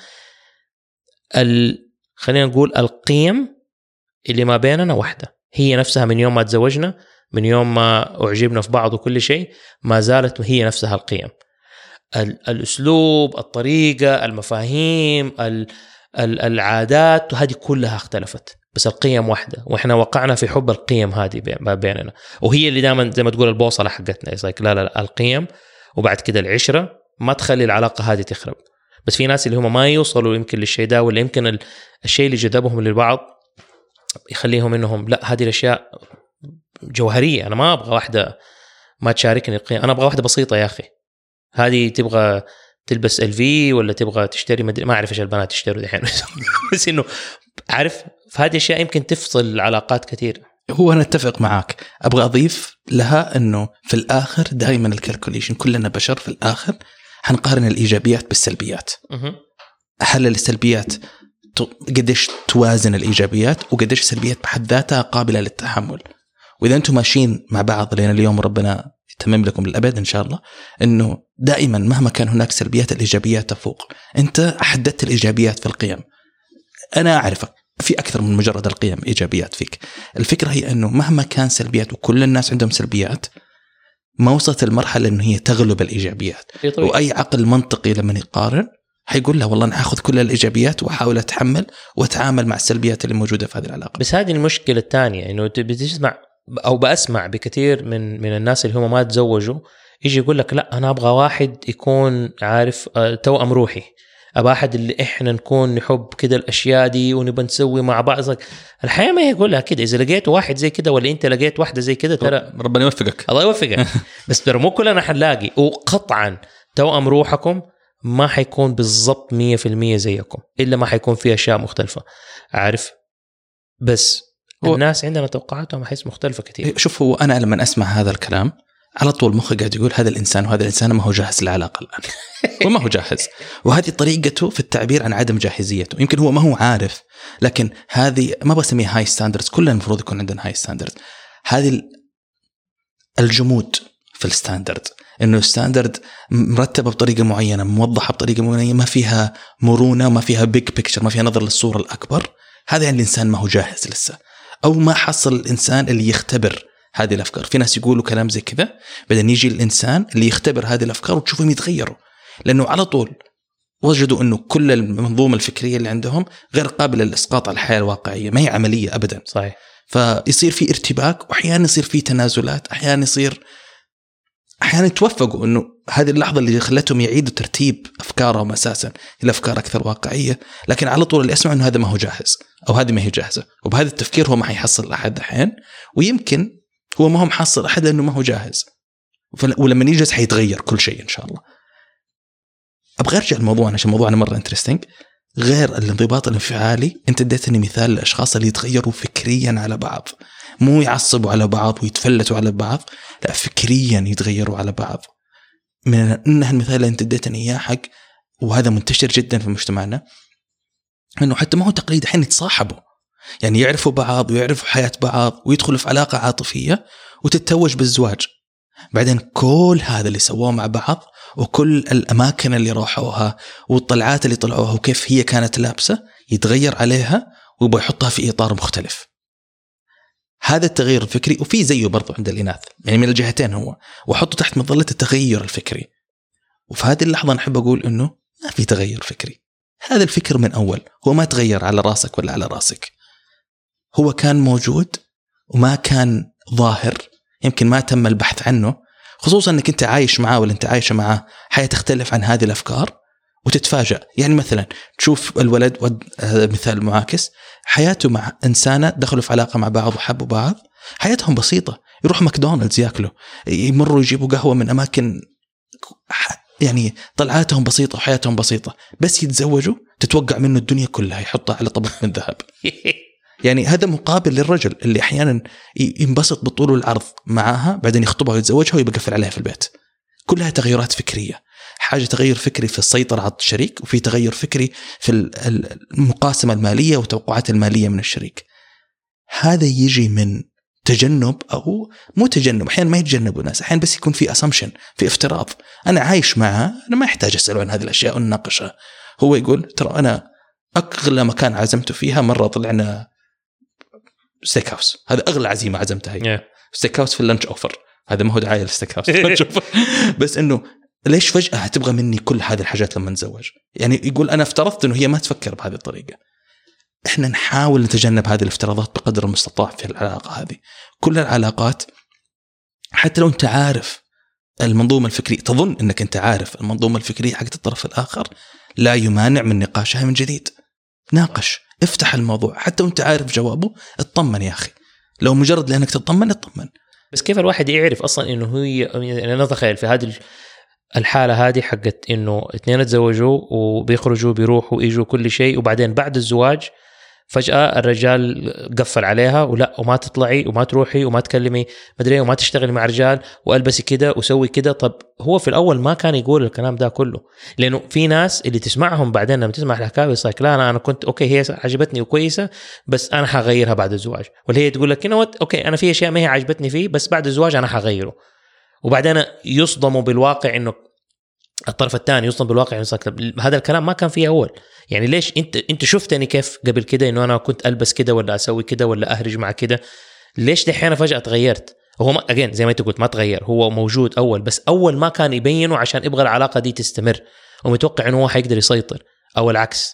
خلينا نقول القيم اللي ما بيننا واحدة، هي نفسها من يوم ما تزوجنا، من يوم ما أعجبنا في بعض وكل شيء، ما زالت هي نفسها القيم. الأسلوب، الطريقة، المفاهيم، العادات، وهذه كلها اختلفت، بس القيم واحدة. وإحنا وقعنا في حب القيم هذه ما بيننا، وهي اللي دائما زي ما تقول البوصلة حقتنا. لا القيم، وبعد كده العشرة ما تخلي العلاقة هذه تخرب. بس في ناس اللي هم ما يوصلوا يمكن للشيء ده، ولا يمكن الشيء اللي جذبهم للبعض يخليهم إنهم لا هذه الأشياء جوهرية. أنا ما أبغى واحدة ما تشاركني القيم، أنا أبغى واحدة بسيطة يا أخي. هذه تبغى تلبس LV ولا تبغى تشتري ما أعرف إيش البنات يشتروا دحين بس إنه عارف، فهذه الأشياء يمكن تفصل علاقات كثير. هو أنا أتفق معك. أبغى أضيف لها أنه في الآخر دائما الكالكوليشن، كلنا بشر في الآخر حنقارن الإيجابيات بالسلبيات. هل السلبيات قديش توازن الإيجابيات، وقديش السلبيات بحد ذاتها قابلة للتحمل. وإذا أنتم ماشيين مع بعض لين اليوم ربنا يتمم لكم للأبد إن شاء الله، إنه دائما مهما كان هناك سلبيات الإيجابيات تفوق. أنت حددت الإيجابيات في القيم، أنا أعرفك في أكثر من مجرد القيم إيجابيات فيك. الفكرة هي أنه مهما كان سلبيات، وكل الناس عندهم سلبيات، ما وصلت المرحلة أنه هي تغلب الإيجابيات. وأي عقل منطقي لما يقارن حيقول له والله أنا هاخذ كل الإيجابيات وأحاول أتحمل وأتعامل مع السلبيات اللي موجودة في هذه العلاقة. بس هذه المشكلة الثانية، إنه بتسمع أو بأسمع بكثير من الناس اللي هم ما تزوجوا يجي يقول لك لا أنا أبغى واحد يكون عارف توأم روحي، أبغى أحد اللي إحنا نكون نحب كده الأشياء دي ونبى نسوي مع بعض. الحياة ما هي يقولها كده. إذا لقيت واحد زي كده ولا أنت لقيت واحدة زي كده، ترى ربنا يوفقك، الله يوفقك. بس ترى مو كلنا حنلاقي، وقطعا توأم روحكم ما حيكون بالضبط 100% زيكم، إلا ما حيكون فيه أشياء مختلفة، عارف؟ بس الناس عندنا توقعاتهم أحس مختلفة كتير. شوف، هو أنا لما أسمع هذا الكلام على طول مخي قاعد يقول هذا الإنسان وهذا الإنسان ما هو جاهز للعلاقة الآن. وما هو جاهز، وهذه طريقته في التعبير عن عدم جاهزيته. يمكن هو ما هو عارف، لكن هذه ما بسميها هاي ستاندردز. كلنا المفروض يكون عندنا هاي ستاندردز. هذه الجمود في الستاندرد، إنه الستاندرد مرتبة بطريقة معينة، موضحة بطريقة معينة، ما فيها مرونة، ما فيها بيج بيكتشر، ما فيها نظر للصورة الأكبر. هذا يعني الإنسان ما هو جاهز لسه، أو ما حصل الإنسان اللي يختبر هذه الأفكار. في ناس يقولوا كلام زي كذا، بعدين يجي الإنسان اللي يختبر هذه الأفكار وتشوفهم يتغيروا، لأنه على طول وجدوا أنه كل المنظومة الفكرية اللي عندهم غير قابلة للإسقاط على الحياة الواقعية، ما هي عملية أبدا. صحيح. فيصير في ارتباك، وأحيانا يصير في تنازلات، أحيانا يتوفقوا أنه هذه اللحظة اللي خلتهم يعيدوا ترتيب أفكارهم أساسا إلى أفكار أكثر واقعية. لكن على طول اللي أسمع أنه هذا ما هو جاهز، أو هذه ما هي جاهزة، وبهذا التفكير هو ما حيحصل أحد الحين، ويمكن هو ما هو محصل أحد لأنه ما هو جاهز، ولما يجلس حيتغير كل شيء إن شاء الله. أبغى أرجع الموضوع عشان موضوعنا مرة انترستينج. غير الانضباط الانفعالي، أنت اديتني مثال للأشخاص اللي يتغيروا فكريا على بعض، مو يعصبوا على بعض ويتفلتوا على بعض، لا فكريا يتغيروا على بعض. من إنها المثال اللي أنت اديتني إياه حق، وهذا منتشر جدا في مجتمعنا، إنه حتى ما هو تقليد، الحين يتصاحبوا، يعني يعرفوا بعض ويعرفوا حياة بعض ويدخلوا في علاقة عاطفية وتتوج بالزواج. بعدين كل هذا اللي سووه مع بعض، وكل الأماكن اللي راحوها والطلعات اللي طلعوها وكيف هي كانت لابسة، يتغير عليها ويبغى يحطها في إطار مختلف. هذا التغيير الفكري، وفي زيه برضو عند الإناث، يعني من الجهتين هو، وحطه تحت مظلة التغير الفكري. وفي هذه اللحظة نحب أقول إنه ما في تغير فكري. هذا الفكر من أول هو ما تغير على راسك ولا على راسك، هو كان موجود وما كان ظاهر، يمكن ما تم البحث عنه، خصوصا أنك أنت عايش معاه ولا أنت عايشة معاه حياة تختلف عن هذه الأفكار وتتفاجأ. يعني مثلا تشوف الولد، هذا مثال معاكس، حياته مع إنسانة دخلوا في علاقة مع بعض وحبوا بعض، حياتهم بسيطة، يروح ماكدونالدز يأكلوا، يمروا يجيبوا قهوة من أماكن، يعني طلعاتهم بسيطة وحياتهم بسيطة. بس يتزوجوا تتوقع منه الدنيا كلها، يحطها على طبق من ذهب. يعني هذا مقابل للرجل اللي أحيانا ينبسط بالطول والعرض معها، بعدين يخطبها ويتزوجها ويبقى يقفل عليها في البيت. كلها تغيرات فكرية، حاجة تغير فكري في السيطرة على الشريك، وفي تغير فكري في المقاسمة المالية والتوقعات المالية من الشريك. هذا يجي من تجنب، أو مو تجنب، أحيانا ما يتجنبوا الناس، أحيانا بس يكون في assumption، في افتراض. أنا عايش معها، أنا ما يحتاج أسأله عن هذه الأشياء ونناقشها. هو يقول ترى أنا أغلى مكان عزمته فيها مرة طلعنا ستيك هاوس، هذا أغلى عزيمة عزمتها هي ستيك هاوس في اللانش أوفر. هذا ما هو دعاية للستيك هاوس بس إنه ليش فجأة هتبغى مني كل هذه الحاجات لما نتزوج؟ يعني يقول أنا افترضت إنه هي ما تفكر بهذه الطريقة. إحنا نحاول نتجنب هذه الافتراضات بقدر المستطاع في العلاقة هذه. كل العلاقات، حتى لو أنت عارف المنظومة الفكرية، تظن أنك أنت عارف المنظومة الفكرية حق الطرف الآخر، لا يمانع من نقاشها من جديد. ناقش، افتح الموضوع، حتى وأنت عارف جوابه اطمن يا أخي. لو مجرد لأنك تطمن اطمن. بس كيف الواحد يعرف أصلا إنه هي، يعني أنا أتخيل في هذه الحالة هذه حقت إنه اثنين تزوجوا وبيخرجوا بيروحوا يجوا كل شيء، وبعدين بعد الزواج فجأة الرجال قفل عليها، ولا وما تطلعي وما تروحي وما تكلمي مدري وما تشتغلي مع رجال وألبسي كده وسوي كده. طب هو في الأول ما كان يقول الكلام ده كله، لأنه في ناس اللي تسمعهم بعدين لما تسمع الحكاية يصير لا أنا كنت أوكي، هي عجبتني وكويسة بس أنا حغيرها بعد الزواج، ولا هي تقول لك أوكي أنا في أشياء ما هي عجبتني فيه بس بعد الزواج أنا حغيره. وبعدين يصدموا بالواقع إنه الطرف الثاني يصدم بالواقع إنه هذا الكلام ما كان فيه أول. يعني ليش انت شفتني كيف قبل كده انه انا كنت البس كده ولا اسوي كده ولا اهرج مع كده، ليش دحين فجأة تغيرت؟ هو ما زي ما انت قلت ما تغير، هو موجود اول، بس اول ما كان يبينه عشان يبغى العلاقة دي تستمر ومتوقع انه هو حيقدر يسيطر او العكس.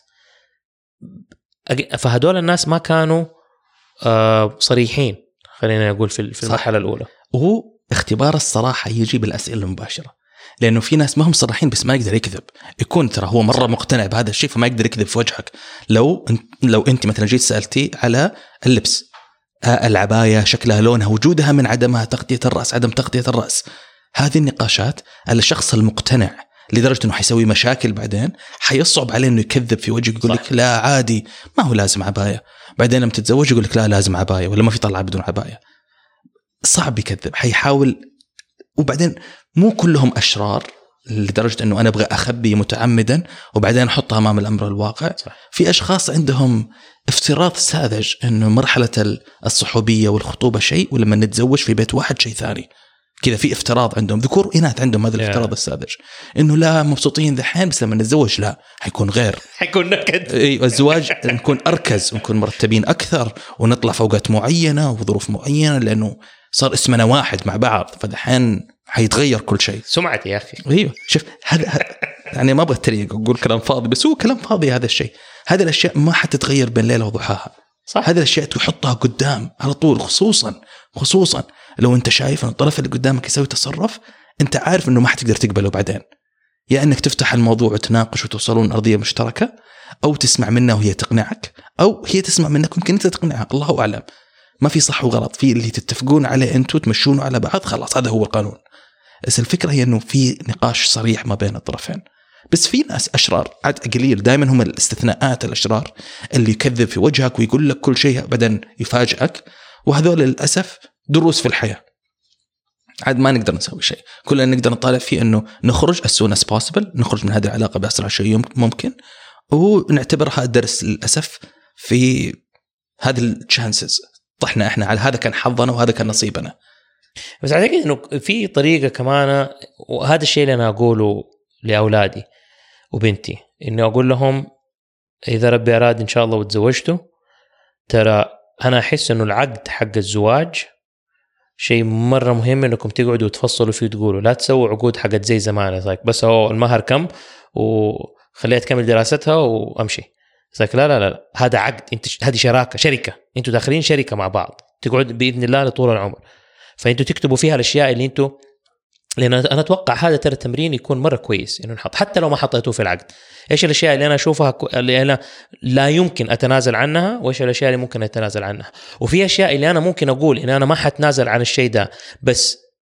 فهدول الناس ما كانوا صريحين، خلينا نقول في المرحلة الاولى. وهو اختبار الصراحة يجي بالاسئلة المباشرة، لأنه في ناس ما هم صريحين بس ما يقدر يكذب. يكون ترى هو مرة مقتنع بهذا الشيء فما يقدر يكذب في وجهك. لو أنت مثلا جيت سألتي على اللبس، العباية شكلها لونها وجودها من عدمها، تغطية الرأس عدم تغطية الرأس، هذه النقاشات على الشخص المقتنع لدرجة أنه حيسوي مشاكل بعدين، حيصعب عليه أنه يكذب في وجهك يقول لك لا عادي ما هو لازم عباية، بعدين لما تتزوج يقول لك لا لازم عباية ولا ما في طلعة بدون عباية. صعب يكذب، حيحاول. وبعدين مو كلهم أشرار لدرجة أنه أنا أبغى أخبي متعمدا وبعدين أحطها أمام الأمر الواقع. في أشخاص عندهم افتراض ساذج أنه مرحلة الصحوبية والخطوبة شيء ولما نتزوج في بيت واحد شيء ثاني كذا. في افتراض عندهم ذكور وإناث عندهم هذا الافتراض الساذج إنه لا مبسوطين ذحين بس لما نتزوج لا حيكون غير، حيكون نكد. الزواج نكون أركز ونكون مرتبين أكثر ونطلع في أوقات معينة وظروف معينة لأنه صار اسمنا واحد مع بعض، فدحين حيتغير كل شيء. سمعتي يا أخي. ايوه شوف هذا يعني ما ابغى اتريق اقول كلام فاضي بس هو كلام فاضي. هذا الشيء، هذه الاشياء ما حتتغير بين ليله وضحاها. صح. هذه الاشياء تحطها قدام على طول، خصوصا لو انت شايف ان الطرف اللي قدامك يسوي تصرف انت عارف انه ما حتقدر تقبله بعدين، يا انك تفتح الموضوع وتناقش وتوصلون ارضيه مشتركه، او تسمع منها وهي تقنعك، او هي تسمع منك ويمكن انت تقنعها، الله اعلم. ما في صح وغلط، في اللي تتفقون عليه انتوا تمشونه على بعض خلاص هذا هو القانون. بس الفكرة هي أنه في نقاش صريح ما بين الطرفين. بس في ناس أشرار عاد قليل، دائما هم الاستثناءات الأشرار اللي يكذب في وجهك ويقول لك كل شيء بعدين يفاجئك، وهذول للأسف دروس في الحياة. عاد ما نقدر نسوي شيء، كل اللي نقدر نطالب فيه أنه نخرج as soon as possible، نخرج من هذه العلاقة بأسرع شيء ممكن، ونعتبرها درس للأسف في هذه الشانسز. طحنا إحنا على هذا كان حظنا وهذا كان نصيبنا. بس أعتقد إنه في طريقة كمان، وهذا الشيء اللي أنا أقوله لأولادي وبنتي، إنه أقول لهم إذا ربي أراد إن شاء الله وتزوجتوا، ترى أنا أحس إنه العقد حق الزواج شيء مرة مهم إنكم تقعدوا وتفصلوا فيه وتقولوا، لا تسووا عقود حقت زي زمان بس هو المهر كم وخليها تكمل دراستها وأمشي. لا هذا عقد، انت هذه شركة، انتوا داخلين شركة مع بعض تقعد بإذن الله لطول العمر، فانتوا تكتبوا فيها الاشياء اللي انتوا، لان انا اتوقع هذا ترى التمرين يكون مره كويس انه نحط، حتى لو ما حطيتوه في العقد، ايش الاشياء اللي انا اشوفها اللي انا لا يمكن اتنازل عنها، وايش الاشياء اللي ممكن اتنازل عنها، وفي اشياء اللي انا ممكن اقول ان انا ما حتنازل عن الشيء ده، بس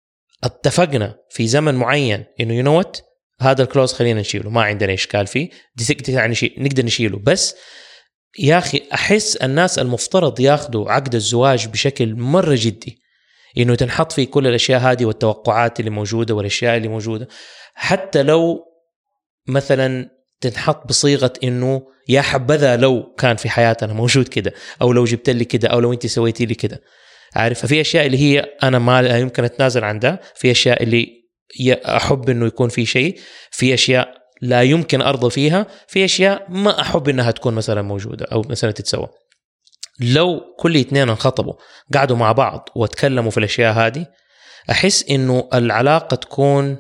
اتفقنا في زمن معين انه ينوت هذا الكلوز خلينا نشيله، ما عندنا اشكال فيه، يعني شيء نقدر نشيله. بس يا اخي احس الناس المفترض ياخذوا عقد الزواج بشكل مره جدي، إنه تنحط فيه كل الأشياء هذه والتوقعات اللي موجودة والأشياء اللي موجودة، حتى لو مثلا تنحط بصيغة إنه يا حبذا لو كان في حياتنا موجود كده، أو لو جبت لي كده، أو لو أنت سويتي لي كده. عارف، ففي أشياء اللي هي أنا ما يمكن أتنازل عن ده، في أشياء اللي أحب إنه يكون في شيء، في أشياء لا يمكن أرضى فيها، في أشياء ما أحب إنها تكون مثلا موجودة أو مثلا تتسوى. لو كل اثنين انخطبوا قعدوا مع بعض واتكلموا في الاشياء هذه، احس انه العلاقه تكون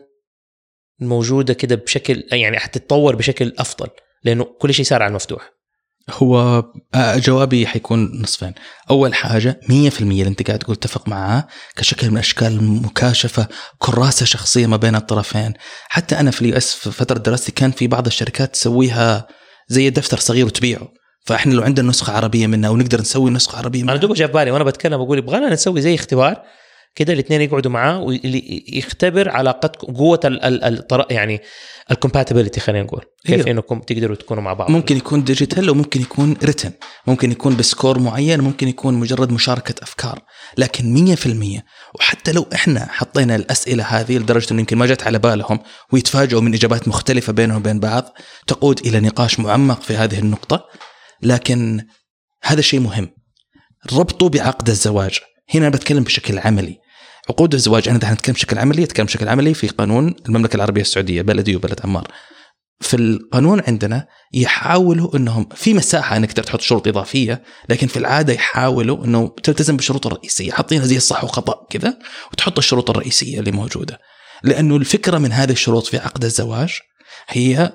موجوده كده بشكل، يعني حتتطور بشكل افضل، لانه كل شيء صار على المفتوح. هو جوابي حيكون نصفين. اول حاجه 100% اللي انت قاعد تقول اتفق معاه كشكل من اشكال المكاشفه، كراسه شخصيه ما بين الطرفين. حتى انا في اليو اس في فتره دراستي كان في بعض الشركات تسويها زي دفتر صغير وتبيعه، فاحنا لو عندنا نسخه عربيه منها ونقدر نسوي نسخه عربيه منها. انا دوب جاب بالي وانا بتكلم بقول يبغانا نسوي زي اختبار كده، الاثنين يقعدوا معاه ويختبر علاقتكم، قوه يعني الكومباتيبلتي، خلينا نقول كيف انكم تقدروا تكونوا مع بعض. ممكن يكون ديجيتال وممكن يكون ريتن، ممكن يكون بسكور معين، ممكن يكون مجرد مشاركه افكار، لكن 100%. وحتى لو احنا حطينا الاسئله هذه لدرجه انه يمكن ما جت على بالهم ويتفاجئوا من اجابات مختلفه بينهم وبين بعض تقود الى نقاش معمق في هذه النقطه، لكن هذا شيء مهم. ربطوا بعقد الزواج. هنا بتكلم بشكل عملي. عقود الزواج أنا أتكلم بشكل عملي، أتكلم بشكل عملي في قانون المملكة العربية السعودية، بلدي وبلد عمار. في القانون عندنا يحاولوا أنهم في مساحة أنك تحط شروط إضافية، لكن في العادة يحاولوا أنه تلتزم بالشروط الرئيسية، حاطينها زي الصح وخطأ كذا، وتحط الشروط الرئيسية اللي موجودة. لأنه الفكرة من هذه الشروط في عقد الزواج هي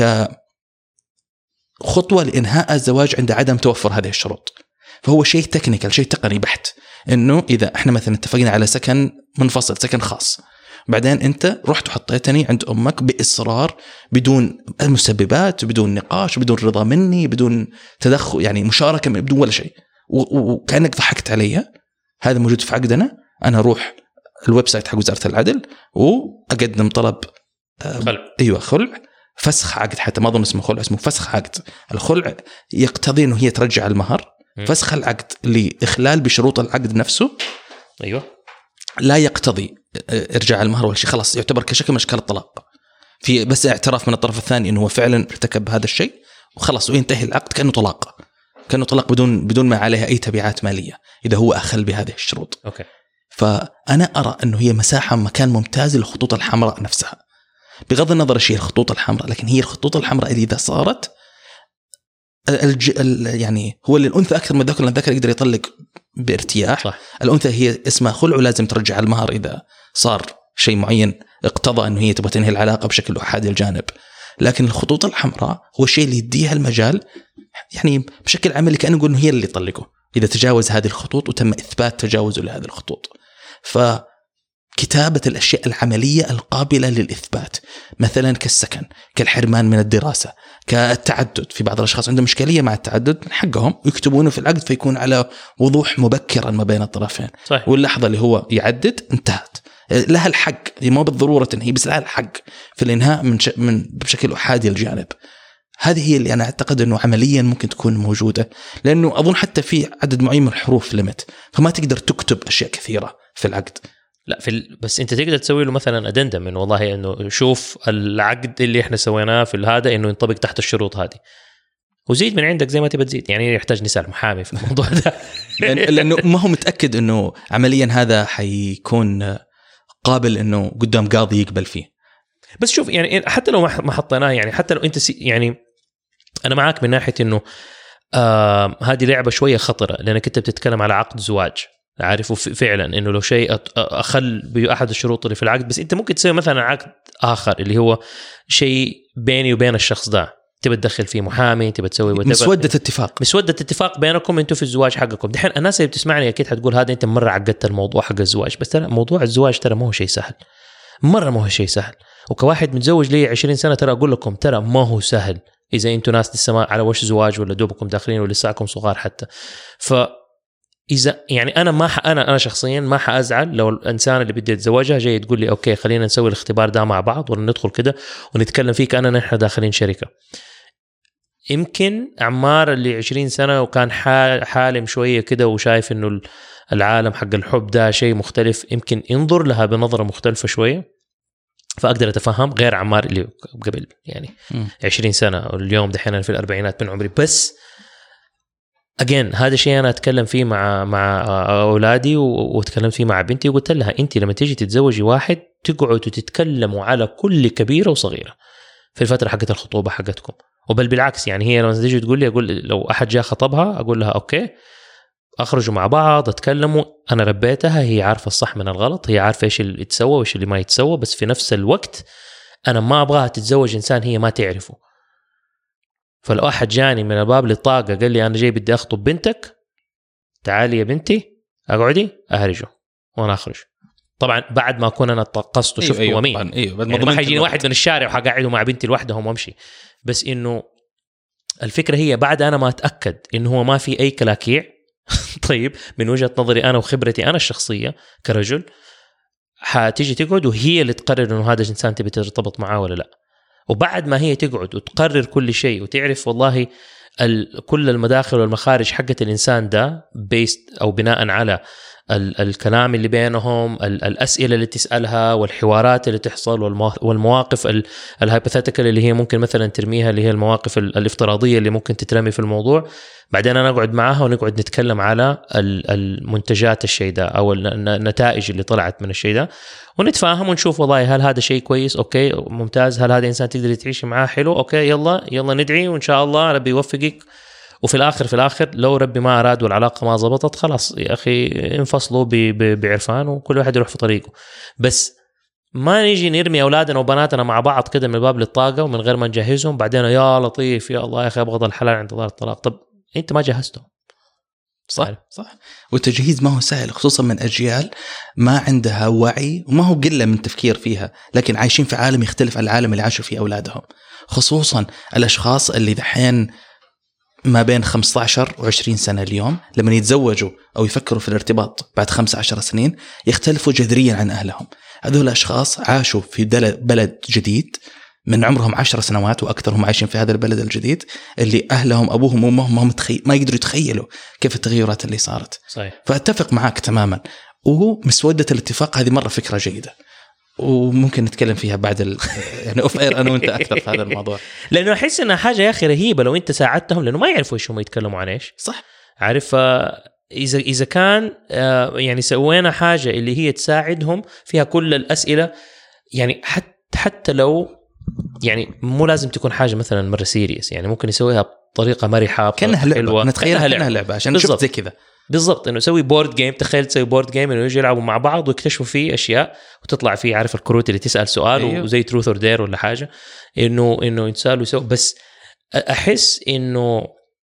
خطوة لإنهاء الزواج عند عدم توفر هذه الشروط. فهو شيء تكنيكال، شيء تقني بحت، إنه إذا إحنا مثلا اتفقنا على سكن منفصل، سكن خاص، بعدين أنت رحت وحطيتني عند أمك بإصرار بدون المسببات، بدون نقاش، بدون رضا مني، بدون تدخل، يعني مشاركة بدون ولا شيء، وكأنك ضحكت علي. هذا موجود في عقدنا. أنا أروح الويب سايت حق وزارة العدل وأقدم طلب ايوه خلع، فسخ عقد، حتى ما اظن اسمه خلع، اسمه فسخ عقد. الخلع يقتضي انه هي ترجع المهر، فسخ العقد لاخلال بشروط العقد نفسه ايوه لا يقتضي ارجاع المهر ولا شيء، خلاص يعتبر كشكل من اشكال الطلاق، في بس اعتراف من الطرف الثاني انه هو فعلا ارتكب هذا الشيء وخلاص، وينتهي العقد كانه طلاق بدون ما عليها اي تبعات ماليه اذا هو اخل بهذه الشروط. اوكي. فانا ارى انه هي مساحه مكان ممتاز للخطوط الحمراء نفسها، بغض النظر ايش هي الخطوط الحمراء، لكن هي الخطوط الحمراء اللي اذا صارت يعني هو اللي الانثى اكثر من الذكر، لان الذكر يقدر يطلق بارتياح. صح. الانثى هي اسمها خلع ولازم ترجع المهر اذا صار شيء معين اقتضى انه هي تبغى تنهي العلاقه بشكل احادي الجانب. لكن الخطوط الحمراء هو الشيء اللي يديها المجال يعني بشكل عملي، كأنه نقول انه هي اللي يطلقه اذا تجاوز هذه الخطوط وتم اثبات تجاوزه لهذه الخطوط. فكتابه الاشياء العمليه القابله للاثبات، مثلا كالسكن، كالحرمان من الدراسه، كالتعدد، في بعض الاشخاص عندهم اشكاليه مع التعدد، من حقهم يكتبونه في العقد فيكون على وضوح مبكرا ما بين الطرفين. صحيح. واللحظه اللي هو يعدد انتهت، لها الحق، هي مو بالضروره تنهي بس لها الحق في الانهاء من بشكل احادي الجانب. هذه هي اللي انا اعتقد انه عمليا ممكن تكون موجوده، لانه اظن حتى في عدد معين من الحروف ليميت، فما تقدر تكتب اشياء كثيره في العقد. لا بس انت تقدر تسوي له مثلا ادندم انه والله انه شوف العقد اللي احنا سويناه في هذا انه ينطبق تحت الشروط هذه، وزيد من عندك زي ما تبي تزيد. يعني يحتاج نسال محامي في الموضوع ده لانه ما هو متاكد انه عمليا هذا حيكون قابل انه قدام قاضي يقبل فيه. بس شوف يعني حتى لو ما حطيناه، يعني حتى لو انت يعني انا معاك من ناحيه انه هذه لعبه شويه خطره، لانك انت بتتكلم على عقد زواج، عارف فعلا انه لو شيء اخل باحد الشروط اللي في العقد، بس انت ممكن تسوي مثلا عقد اخر اللي هو شيء بيني وبين الشخص ده، تبى تدخل فيه محامي، تبى تسوي مسوده اتفاق بينكم انتم في الزواج حقكم. دحين الناس اللي بتسمعني اكيد حتقول هذا انت مره عقدت الموضوع حق الزواج، بس ترى موضوع الزواج ترى ما هو شيء سهل، مره ما هو شيء سهل. وكواحد متزوج لي 20 سنه ترى اقول لكم ترى ما هو سهل اذا انتم ناس لسه على وش زواج ولا دوبكم داخلين ولا لساكم صغار حتى. إذا يعني أنا شخصيا ما حأزعل لو الإنسان اللي بدي أتزوجها جاي تقول لي أوكي خلينا نسوي الاختبار ده مع بعض ولا ندخل كده ونتكلم فيه كأننا نحن داخلين شركة. يمكن عمار اللي 20 سنة وكان حالم شوية كده وشايف إنه العالم حق الحب ده شيء مختلف، يمكن ينظر لها بنظرة مختلفة شوية، فأقدر أتفهم غير عمار اللي قبل يعني 20 سنة واليوم دحين أنا في الأربعينات من عمري. بس again هذا الشيء أنا أتكلم فيه مع أولادي وتكلمت فيه مع بنتي، وقلت لها أنت لما تيجي تتزوجي واحد تقعدوا تتكلموا على كل كبيرة وصغيرة في الفترة حقت الخطوبة حقتكم، وبل بالعكس يعني هي لما تيجي تقول لي، أقول لو أحد جاء خطبها أقول لها أوكي أخرجوا مع بعض أتكلموا، أنا ربيتها، هي عارفة الصح من الغلط، هي عارفة إيش اللي يتسوى وإيش اللي ما يتسوى، بس في نفس الوقت أنا ما أبغاها تتزوج إنسان هي ما تعرفه. فلو أحد جاني من الباب للطاقة قال لي أنا جاي بدي أخطب بنتك، تعالي يا بنتي أقعدي، أهرجه وأنا أخرج. طبعا بعد ما أكون أنا اتقصت وشفت هو مين. يعني ما حيجيني واحد من الشارع وحقعده مع بنتي لوحدهم وأمشي، بس إنه الفكرة هي بعد أنا ما أتأكد إنه هو ما في أي كلاكيع طيب من وجهة نظري أنا وخبرتي أنا الشخصية كرجل، حتيجي تقعد وهي اللي تقرر إنه هذا الإنسان تبي ترتبط معاه ولا لا. وبعد ما هي تقعد وتقرر كل شيء وتعرف والله كل المداخل والمخارج حقت الإنسان ده بيست أو بناء على الكلام اللي بينهم، الأسئلة اللي تسألها والحوارات اللي تحصل والمواقف الهايبوثيتيكال اللي هي ممكن مثلا ترميها، اللي هي المواقف الافتراضية اللي ممكن تترمي في الموضوع. بعدين أنا أقعد معاها ونقعد نتكلم على المنتجات الشيء ده أو النتائج اللي طلعت من الشيء ده، ونتفاهم ونشوف والله هل هذا شيء كويس أوكي ممتاز، هل هذا إنسان تقدر تعيش معاه حلو أوكي يلا ندعي وإن شاء الله ربي يوفقك. وفي الآخر لو ربي ما أراد والعلاقة ما زبطت خلاص يا أخي انفصلوا بعرفان وكل واحد يروح في طريقه. بس ما نيجي نرمي أولادنا وبناتنا مع بعض كده من باب للطاقة ومن غير ما نجهزهم، بعدين يا لطيف يا الله يا أخي أبغض الحلال عند الله الطلاق. طب أنت ما جهزته. صح. والتجهيز ما هو سهل، خصوصا من أجيال ما عندها وعي وما هو قلة من تفكير فيها، لكن عايشين في عالم يختلف عن العالم اللي عاشوا فيه أولادهم، خصوصا الأشخاص اللي دحين ما بين 15 و20 سنة اليوم لما يتزوجوا أو يفكروا في الارتباط بعد 15 سنين يختلفوا جذريا عن أهلهم. هذول أشخاص عاشوا في بلد جديد من عمرهم 10 سنوات وأكثر هم عايشين في هذا البلد الجديد اللي أهلهم أبوهم وأمهم ما يقدروا يتخيلوا كيف التغيرات اللي صارت. صحيح. فأتفق معك تماما، ومسودة الاتفاق هذه مرة فكرة جيدة وممكن نتكلم فيها بعد يعني اوف اير انا وانت اكثر في هذا الموضوع، لانه احس انها حاجه يا اخي رهيبه لو انت ساعدتهم، لانه ما يعرفوا ايش هم يتكلموا عن ايش. صح. عارف اذا كان يعني سوينا حاجه اللي هي تساعدهم فيها كل الاسئله، يعني حتى لو يعني مو لازم تكون حاجه مثلا مره سيريس، يعني ممكن يسويها بطريقه مرحه كأنها لعبه، نتخيلها كأنها لعبه عشان شفت زي كذا بالضبط. انه يسوي بورد جيم، تخيل تسوي بورد جيم انه يجي يلعبوا مع بعض ويكتشفوا فيه اشياء وتطلع فيه، عارف الكروت اللي تسال سؤال أيوه. وزي تروث اور دير ولا حاجه، انه يتسالوا يسوي. بس احس انه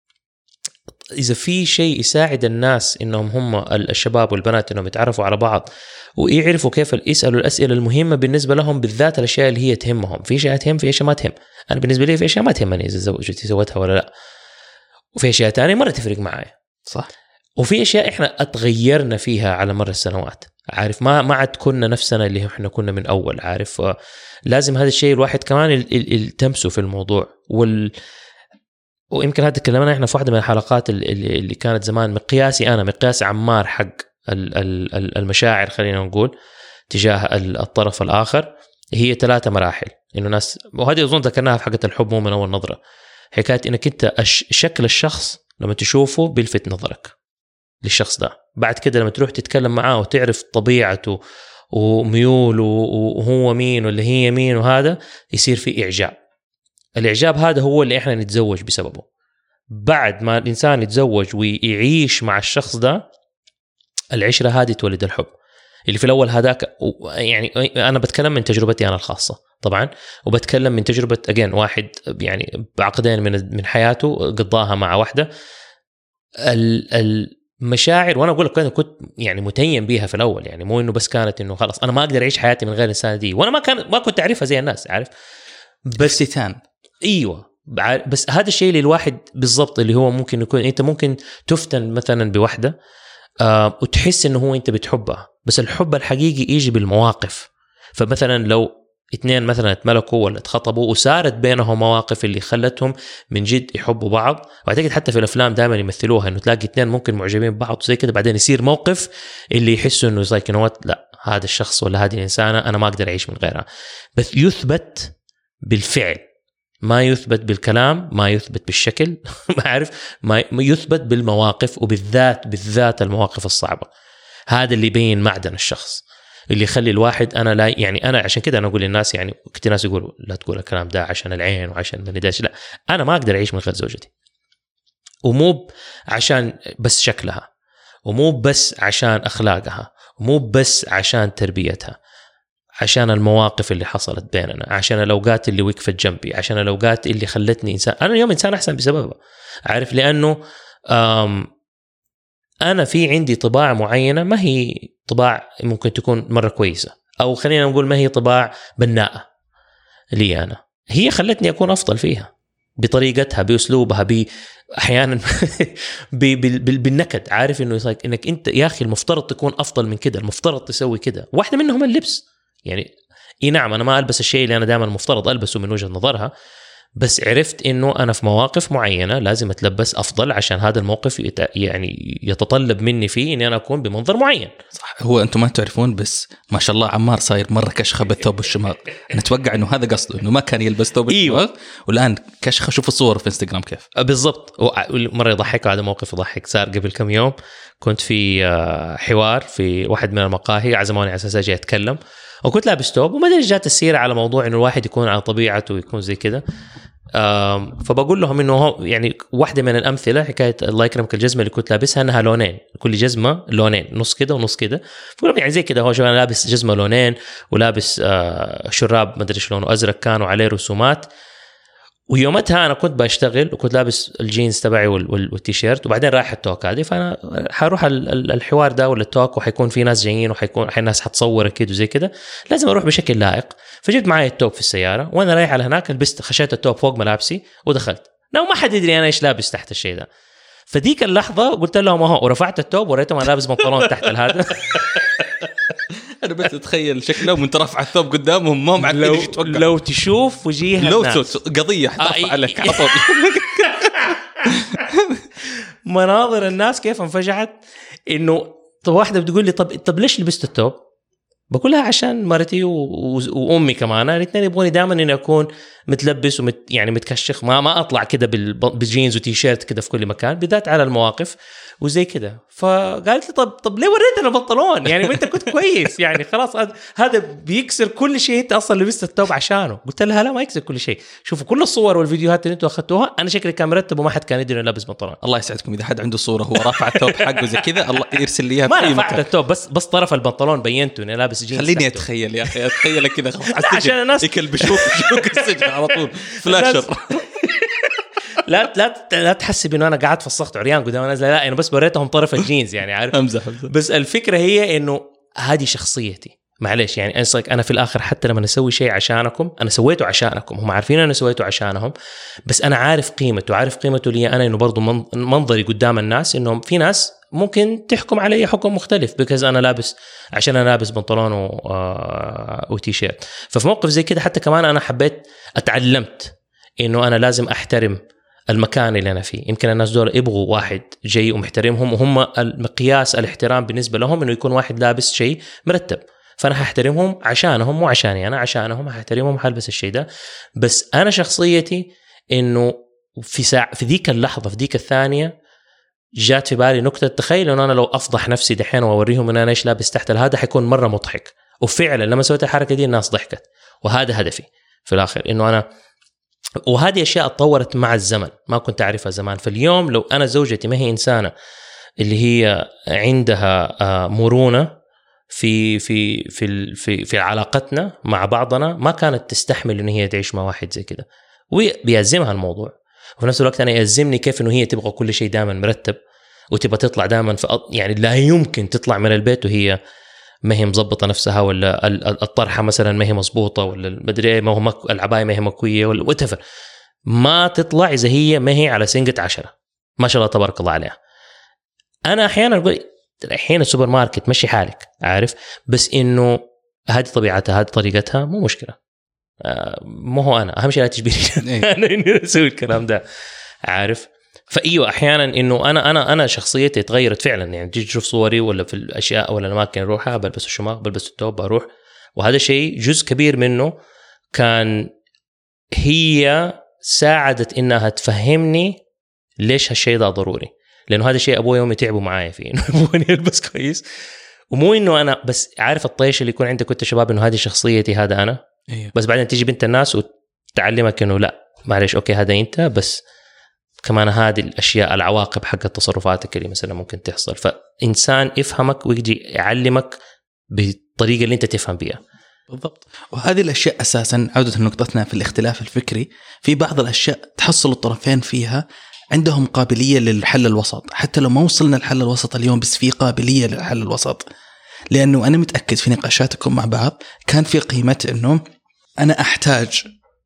اذا في شيء يساعد الناس انهم هم الشباب والبنات انهم يتعرفوا على بعض ويعرفوا كيف يسالوا الاسئله المهمه بالنسبه لهم، بالذات الاشياء اللي هي تهمهم. في اشياء تهم، في اشياء ما تهم. انا بالنسبه لي في اشياء ما تهمني اذا زوجتي سوتها ولا لا، وفي اشياء ثانيه مره تفرق معايا. صح. وفي اشياء احنا اتغيرنا فيها على مر السنوات، عارف ما عاد كنا نفسنا اللي احنا كنا من اول، عارف. لازم هذا الشيء الواحد كمان التمسه في الموضوع. ويمكن هذا تكلمنا احنا في واحده من الحلقات اللي كانت زمان، مقياس عمار حق المشاعر خلينا نقول تجاه الطرف الاخر هي 3 مراحل. انه ناس، وهذه اظن ذكرناها في حلقه الحب مو من اول نظره، حكايه انك انت شكل الشخص لما تشوفه بيلفت نظرك للشخص ده. بعد كده لما تروح تتكلم معاه وتعرف طبيعته وميوله وهو مين ولا هي مين، وهذا يصير فيه إعجاب. الإعجاب هذا هو اللي إحنا نتزوج بسببه. بعد ما الإنسان يتزوج ويعيش مع الشخص ده، العشرة هذه تولد الحب اللي في الأول هذاك. يعني أنا بتكلم من تجربتي أنا الخاصة طبعا، وبتكلم من تجربة واحد يعني بعقدين من حياته قضاها مع واحدة. المشاعر، وانا اقول لك كنت يعني متيم بيها في الاول، يعني مو انه بس كانت انه خلاص انا ما اقدر اعيش حياتي من غير الانسانه دي، وانا ما كنت اعرفها زي الناس، عارف. بس تيتان. ايوه، بس هذا الشيء اللي الواحد بالضبط اللي هو ممكن يكون انت ممكن تفتن مثلا بواحده وتحس انه هو انت بتحبها، بس الحب الحقيقي يجي بالمواقف. فمثلا لو 2 مثلا اتملكوا ولا اتخطبوا وصارت بينهم مواقف اللي خلتهم من جد يحبوا بعض، واعتقد حتى في الافلام دائما يمثلوها انه تلاقي 2 ممكن معجبين ببعض زي كده، بعدين يصير موقف اللي يحسوا انه زي كنوات لا هذا الشخص ولا هذه الانسانه انا ما اقدر اعيش من غيرها. بس يثبت بالفعل، ما يثبت بالكلام، ما يثبت بالشكل ما عارف، ما يثبت بالمواقف، وبالذات المواقف الصعبه. هذا اللي يبين معدن الشخص، اللي يخلي الواحد أنا لا يعني أنا عشان كده أنا أقول للناس، يعني كتير ناس يقولوا لا تقول الكلام ده عشان العين وعشان النداش، لا أنا ما أقدر أعيش من غير زوجتي، ومو عشان بس شكلها، ومو بس عشان أخلاقها، ومو بس عشان تربيتها، عشان المواقف اللي حصلت بيننا، عشان الأوقات اللي وقفت جنبي، عشان الأوقات اللي خلتني إنسان. أنا اليوم إنسان أحسن بسببها، عارف، لأنه أنا في عندي طباع معينة ما هي طباع ممكن تكون مرة كويسة، أو خلينا نقول ما هي طباع بناءة لي أنا، هي خلتني أكون أفضل فيها بطريقتها، بأسلوبها، أحيانا بالنكد، عارف إنك أنت يا أخي المفترض تكون أفضل من كده، المفترض تسوي كده. واحدة منهم اللبس، يعني نعم أنا ما ألبس الشيء اللي أنا دائما المفترض ألبسه من وجهة نظرها، بس عرفت إنه أنا في مواقف معينة لازم أتلبس أفضل عشان هذا الموقف يعني يتطلب مني فيه إني أنا أكون بمنظر معين. صح. هو أنتم ما تعرفون بس ما شاء الله عمار صاير مرة كشخة بالثوب الشماغ. أنا أتوقع إنه هذا قصده، إنه ما كان يلبس ثوب الشماغ والآن كشخة. شوف الصور في إنستغرام كيف. بالضبط. مرة يضحك، هذا موقف يضحك صار قبل كم يوم. كنت في حوار في واحد من المقاهي، عزموني على أساس أجي أتكلم، وكنت لابس ثوب، وما أدري جات السيرة على موضوع إنه الواحد يكون على طبيعته ويكون زي كده. فبقول لهم إنه يعني واحدة من الأمثلة حكاية الله يكرمك الجزمة اللي كنت لابسها أنها لونين، كل جزمة لونين، نص كده ونص كده. فقولهم يعني زي كده، هو شو أنا لابس جزمة لونين ولابس شراب ما أدري لونه أزرق كانوا عليه رسومات، ويومتها أنا كنت بشتغل وكنت لابس الجينز تبعي والتيشيرت، وبعدين رايح التوك هذه، فأنا حروح الحوار ده ولا التوك، وحيكون في ناس جايين وحيكون الناس حتصور كده وزي كده، لازم أروح بشكل لائق. فجبت معي التوب في السيارة، وأنا رايح على هناك لبست، خشيت التوب فوق ملابسي ودخلت. ما حد يدري انا ايش لابس تحت الشيء ده. فديك اللحظه قلت لهم اهو، ورفعت التوب وريتهم انا لابس بنطلون تحت هذا. انا بس اتخيل شكلهم وانت رافع الثوب قدامهم ما معك لو تشوف وجيها لو قضيه حترفع عليك على طول. مناظر الناس كيف انفجعت انه طب واحده بتقول لي طب ليش لبست الثوب؟ بقول لها عشان مرتي وامي كمان الاثنين يبغوني دائما اني اكون متلبس يعني متكشخ، ما اطلع كده بالجينز وتيشيرت كده في كل مكان، بالذات على المواقف وزي كده. فقالت لي طب ليه وريتنا البنطلون؟ يعني ما انت كنت كويس يعني خلاص هذا بيكسر كل شيء انت اصلا لبست الثوب عشانه. قلت لها لا ما يكسر كل شيء، شوفوا كل الصور والفيديوهات اللي انتم اخذتوها انا شكلي كان مرتب وما حد كان يدري انه لابس بنطلون. الله يسعدكم اذا حد عنده صوره هو رافع الثوب حقه زي كذا الله يرسل لي اياها. ما رفعت الثوب بس طرف البنطلون بينته انه لابس جينز. خليني اتخيل يا اخي، اتخيل كذا خلاص عشان الناس يكلبشوك السجن على طول فلاشر. لا تحسب انه انا قاعد فسخت عريان قدام الناس، لا انا بس وريتهم طرف الجينز يعني عارف. امزح. بس الفكره هي انه هذه شخصيتي، معلش يعني انا في الاخر حتى لما اسوي شيء عشانكم انا سويته عشانكم، هم عارفين انا سويته عشانهم، بس انا عارف قيمته لي انا، انه برضو منظري قدام الناس، انهم في ناس ممكن تحكم علي حكم مختلف بكز انا لابس بنطلون وتيشيرت. ففي موقف زي كده حتى كمان انا حبيت اتعلمت انه انا لازم احترم المكان اللي انا فيه. يمكن الناس دول يبغوا واحد جاي ومحترمهم، وهم المقياس الاحترام بالنسبه لهم انه يكون واحد لابس شيء مرتب، فانا هحترمهم عشانهم مو عشاني انا، عشانهم هحترمهم هلبس الشيء ده. بس انا شخصيتي انه في ذيك اللحظه في ذيك الثانيه جات في بالي نكته، تخيل انه انا لو افضح نفسي دحين واوريهم ان انا ايش لابس تحت هذا حيكون مره مضحك. وفعلا لما سويت الحركه دي الناس ضحكت، وهذا هدفي في الاخر انه انا. وهذه اشياء اتطورت مع الزمن ما كنت اعرفها زمان. فاليوم لو انا زوجتي ما هي انسانه اللي هي عندها مرونه في في في في في علاقتنا مع بعضنا، ما كانت تستحمل انه هي تعيش مع واحد زي كده، وبيأزمها الموضوع. وفي نفس الوقت انا يأزمني كيف انه هي تبغى كل شيء دائما مرتب، وتبغى تطلع دائما يعني لا يمكن تطلع من البيت وهي ما هي مزبطه نفسها، ولا الطرحه مثلا ما هي مزبوطه، ولا المدري ما هو العبايه ما هي مكويه، ولا وتفر ما تطلع اذا هي ما هي على سنقة 10 ما شاء الله تبارك الله عليها. انا احيانا اقول الحين السوبر ماركت مشي حالك عارف، بس انه هذه طبيعتها هذه طريقتها مو مشكله. مو هو انا اهم شيء لا تجبرني انا اني اسوي الكلام ده عارف. فايوه احيانا انه انا شخصيتي تغيرت فعلا، يعني تيجي تشوف صوري ولا في الاشياء ولا الاماكن اروحها بلبس الشماغ بلبس التوب بروح، وهذا شيء جزء كبير منه كان هي ساعدت انها تفهمني ليش هالشيء ده ضروري، لانه هذا شيء ابوي وامي تعبوا معايا فيه انه يبغوني البس كويس، ومو انه انا بس عارف الطيش اللي يكون عندك كنت شباب انه هذه شخصيتي هذا انا. أيوه. بس بعدين تيجي بنت الناس وتعلمك انه لا معلش اوكي هذا انت، بس كمان هذه الاشياء العواقب حق تصرفاتك اللي مثلا ممكن تحصل. فانسان يفهمك ويجي يعلمك بالطريقه اللي انت تفهم بيها بالضبط. وهذه الاشياء اساسا عوده لنقطتنا في الاختلاف الفكري، في بعض الاشياء تحصل الطرفين فيها عندهم قابليه للحل الوسط، حتى لو ما وصلنا الحل الوسط اليوم بس في قابليه للحل الوسط. لانه انا متاكد في نقاشاتكم مع بعض كان في قيمه انه انا احتاج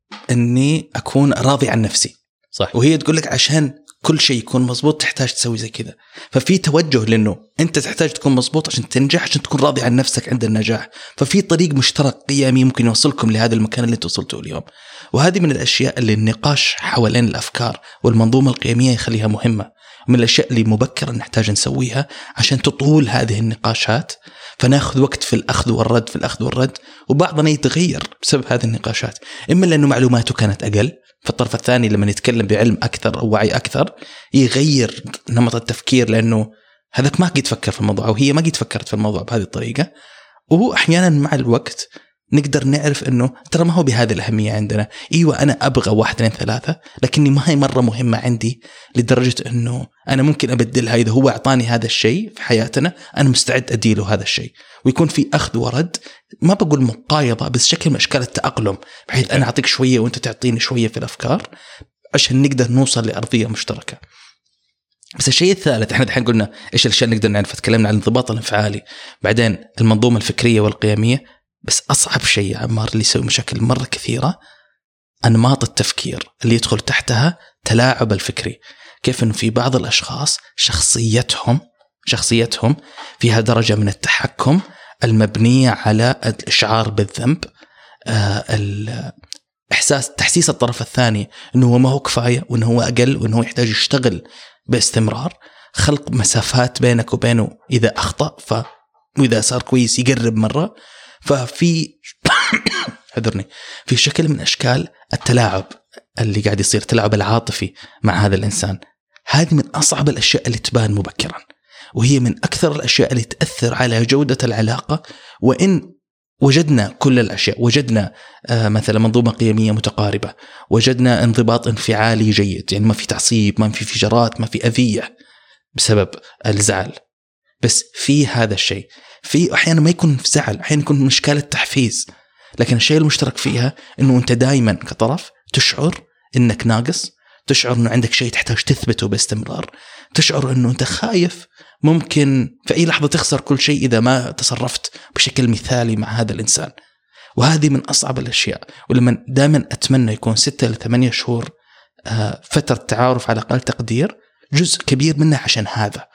اني اكون راضي عن نفسي، صح، وهي تقول لك عشان كل شيء يكون مزبوط تحتاج تسوي زي كذا. ففي توجه لأنه أنت تحتاج تكون مزبوط عشان تنجح، عشان تكون راضي عن نفسك عند النجاح. ففي طريق مشترك قيمي ممكن يوصلكم لهذا المكان اللي توصلتوا اليوم. وهذه من الأشياء اللي النقاش حوالين الأفكار والمنظومة القيمية يخليها مهمة، من الأشياء اللي مبكرا نحتاج نسويها عشان تطول هذه النقاشات. فناخذ وقت في الأخذ والرد في الأخذ والرد، وبعضنا يتغير بسبب هذه النقاشات، إما لأنه معلوماته كانت أقل، فالطرف الثاني لما يتكلم بعلم أكثر أو وعي أكثر يغير نمط التفكير، لأنه هذاك ما قد فكر في الموضوع وهي ما قد فكرت في الموضوع بهذه الطريقة. وهو أحيانا مع الوقت نقدر نعرف أنه ترى ما هو بهذه الأهمية عندنا. إيوة أنا أبغى 1 2 3 لكني ما هي مرة مهمة عندي لدرجة أنه أنا ممكن أبدلها. إذا هو أعطاني هذا الشيء في حياتنا أنا مستعد أديله هذا الشيء، ويكون في أخذ ورد، ما بقول مقايضة بس شكل من أشكال التأقلم، بحيث أنا أعطيك شوية وأنت تعطيني شوية في الأفكار عشان نقدر نوصل لأرضية مشتركة. بس الشيء الثالث، احنا الحين قلنا ايش الاشياء نقدر نعرف، تكلمنا عن الانضباط الانفعالي، بعدين المنظومة الفكرية والقيمية. بس أصعب شيء عمار اللي يسوي مشاكل مرة كثيرة أنماط التفكير اللي يدخل تحتها التلاعب الفكري، كيف أنه في بعض الأشخاص شخصيتهم فيها درجة من التحكم المبنية على الإشعار بالذنب، تحسيس الطرف الثاني أنه هو ما هو كفاية وأنه هو أقل وأنه هو يحتاج يشتغل باستمرار، خلق مسافات بينك وبينه إذا أخطأ وإذا صار كويس يقرب مرة. ففي في شكل من أشكال التلاعب اللي قاعد يصير، تلاعب العاطفي مع هذا الإنسان. هذه من أصعب الأشياء اللي تبان مبكرا، وهي من أكثر الأشياء اللي تأثر على جودة العلاقة. وإن وجدنا كل الأشياء، وجدنا مثلا منظومة قيمية متقاربة، وجدنا انضباط انفعالي جيد، يعني ما في تعصيب، ما في فجرات، ما في أذية بسبب الزعل، بس في هذا الشيء. في أحيانا ما يكون في زعل، أحيانا يكون مشكلة تحفيز، لكن الشيء المشترك فيها أنه أنت دائما كطرف تشعر أنك ناقص، تشعر أنه عندك شيء تحتاج تثبته باستمرار، تشعر أنه أنت خايف ممكن في أي لحظة تخسر كل شيء إذا ما تصرفت بشكل مثالي مع هذا الإنسان. وهذه من أصعب الأشياء. ولما دائما أتمنى يكون 6 إلى 8 شهور فترة تعارف على أقل تقدير، جزء كبير منها عشان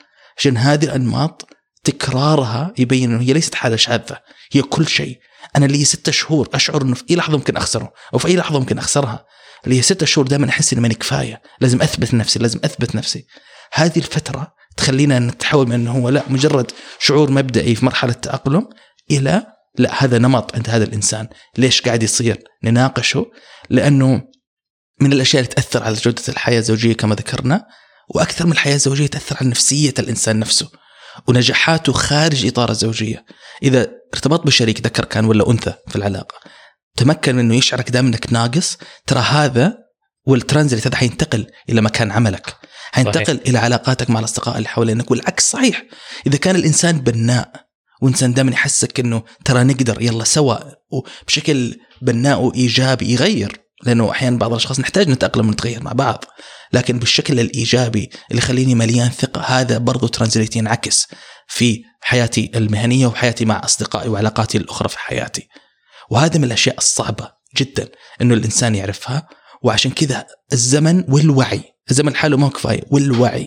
هذه الأنماط تكرارها يبين أنه هي ليست حالة شاذة، هي كل شيء. أنا لي 6 شهور أشعر أنه في أي لحظة ممكن أخسره، أو في أي لحظة ممكن أخسرها. لي 6 شهور دائما أحس إنه ماني كفاية، لازم أثبت نفسي. هذه الفترة تخلينا نتحول من أنه هو لا مجرد شعور مبدئي في مرحلة تأقلم إلى لا هذا نمط عند هذا الإنسان. ليش قاعد يصير؟ نناقشه، لأنه من الأشياء اللي تأثر على جودة الحياة الزوجية كما ذكرنا، وأكثر من الحياة الزوجية تأثر على نفسية الإنسان نفسه ونجاحاته خارج إطار الزوجية. إذا ارتبط بشريك ذكر كان ولا أنثى في العلاقة تمكن إنه يشعرك دائما إنك ناقص، ترى هذا والترانزيت هذا حينتقل إلى مكان عملك، حينتقل إلى علاقاتك مع الأصدقاء اللي حوالينك. والعكس صحيح، إذا كان الإنسان بناء وإنسان دائما يحسك إنه ترى نقدر يلا سوا وبشكل بناء وإيجابي يغير، لأنه أحيانا بعض الأشخاص نحتاج نتأقلم ونتغير مع بعض، لكن بالشكل الإيجابي اللي خليني مليان ثقة، هذا برضو ترانزيت ينعكس في حياتي المهنية وحياتي مع أصدقائي وعلاقاتي الأخرى في حياتي. وهذا من الأشياء الصعبة جدا إنه الإنسان يعرفها. وعشان كذا الزمن والوعي، الزمن حاله ما هو كفاية، والوعي،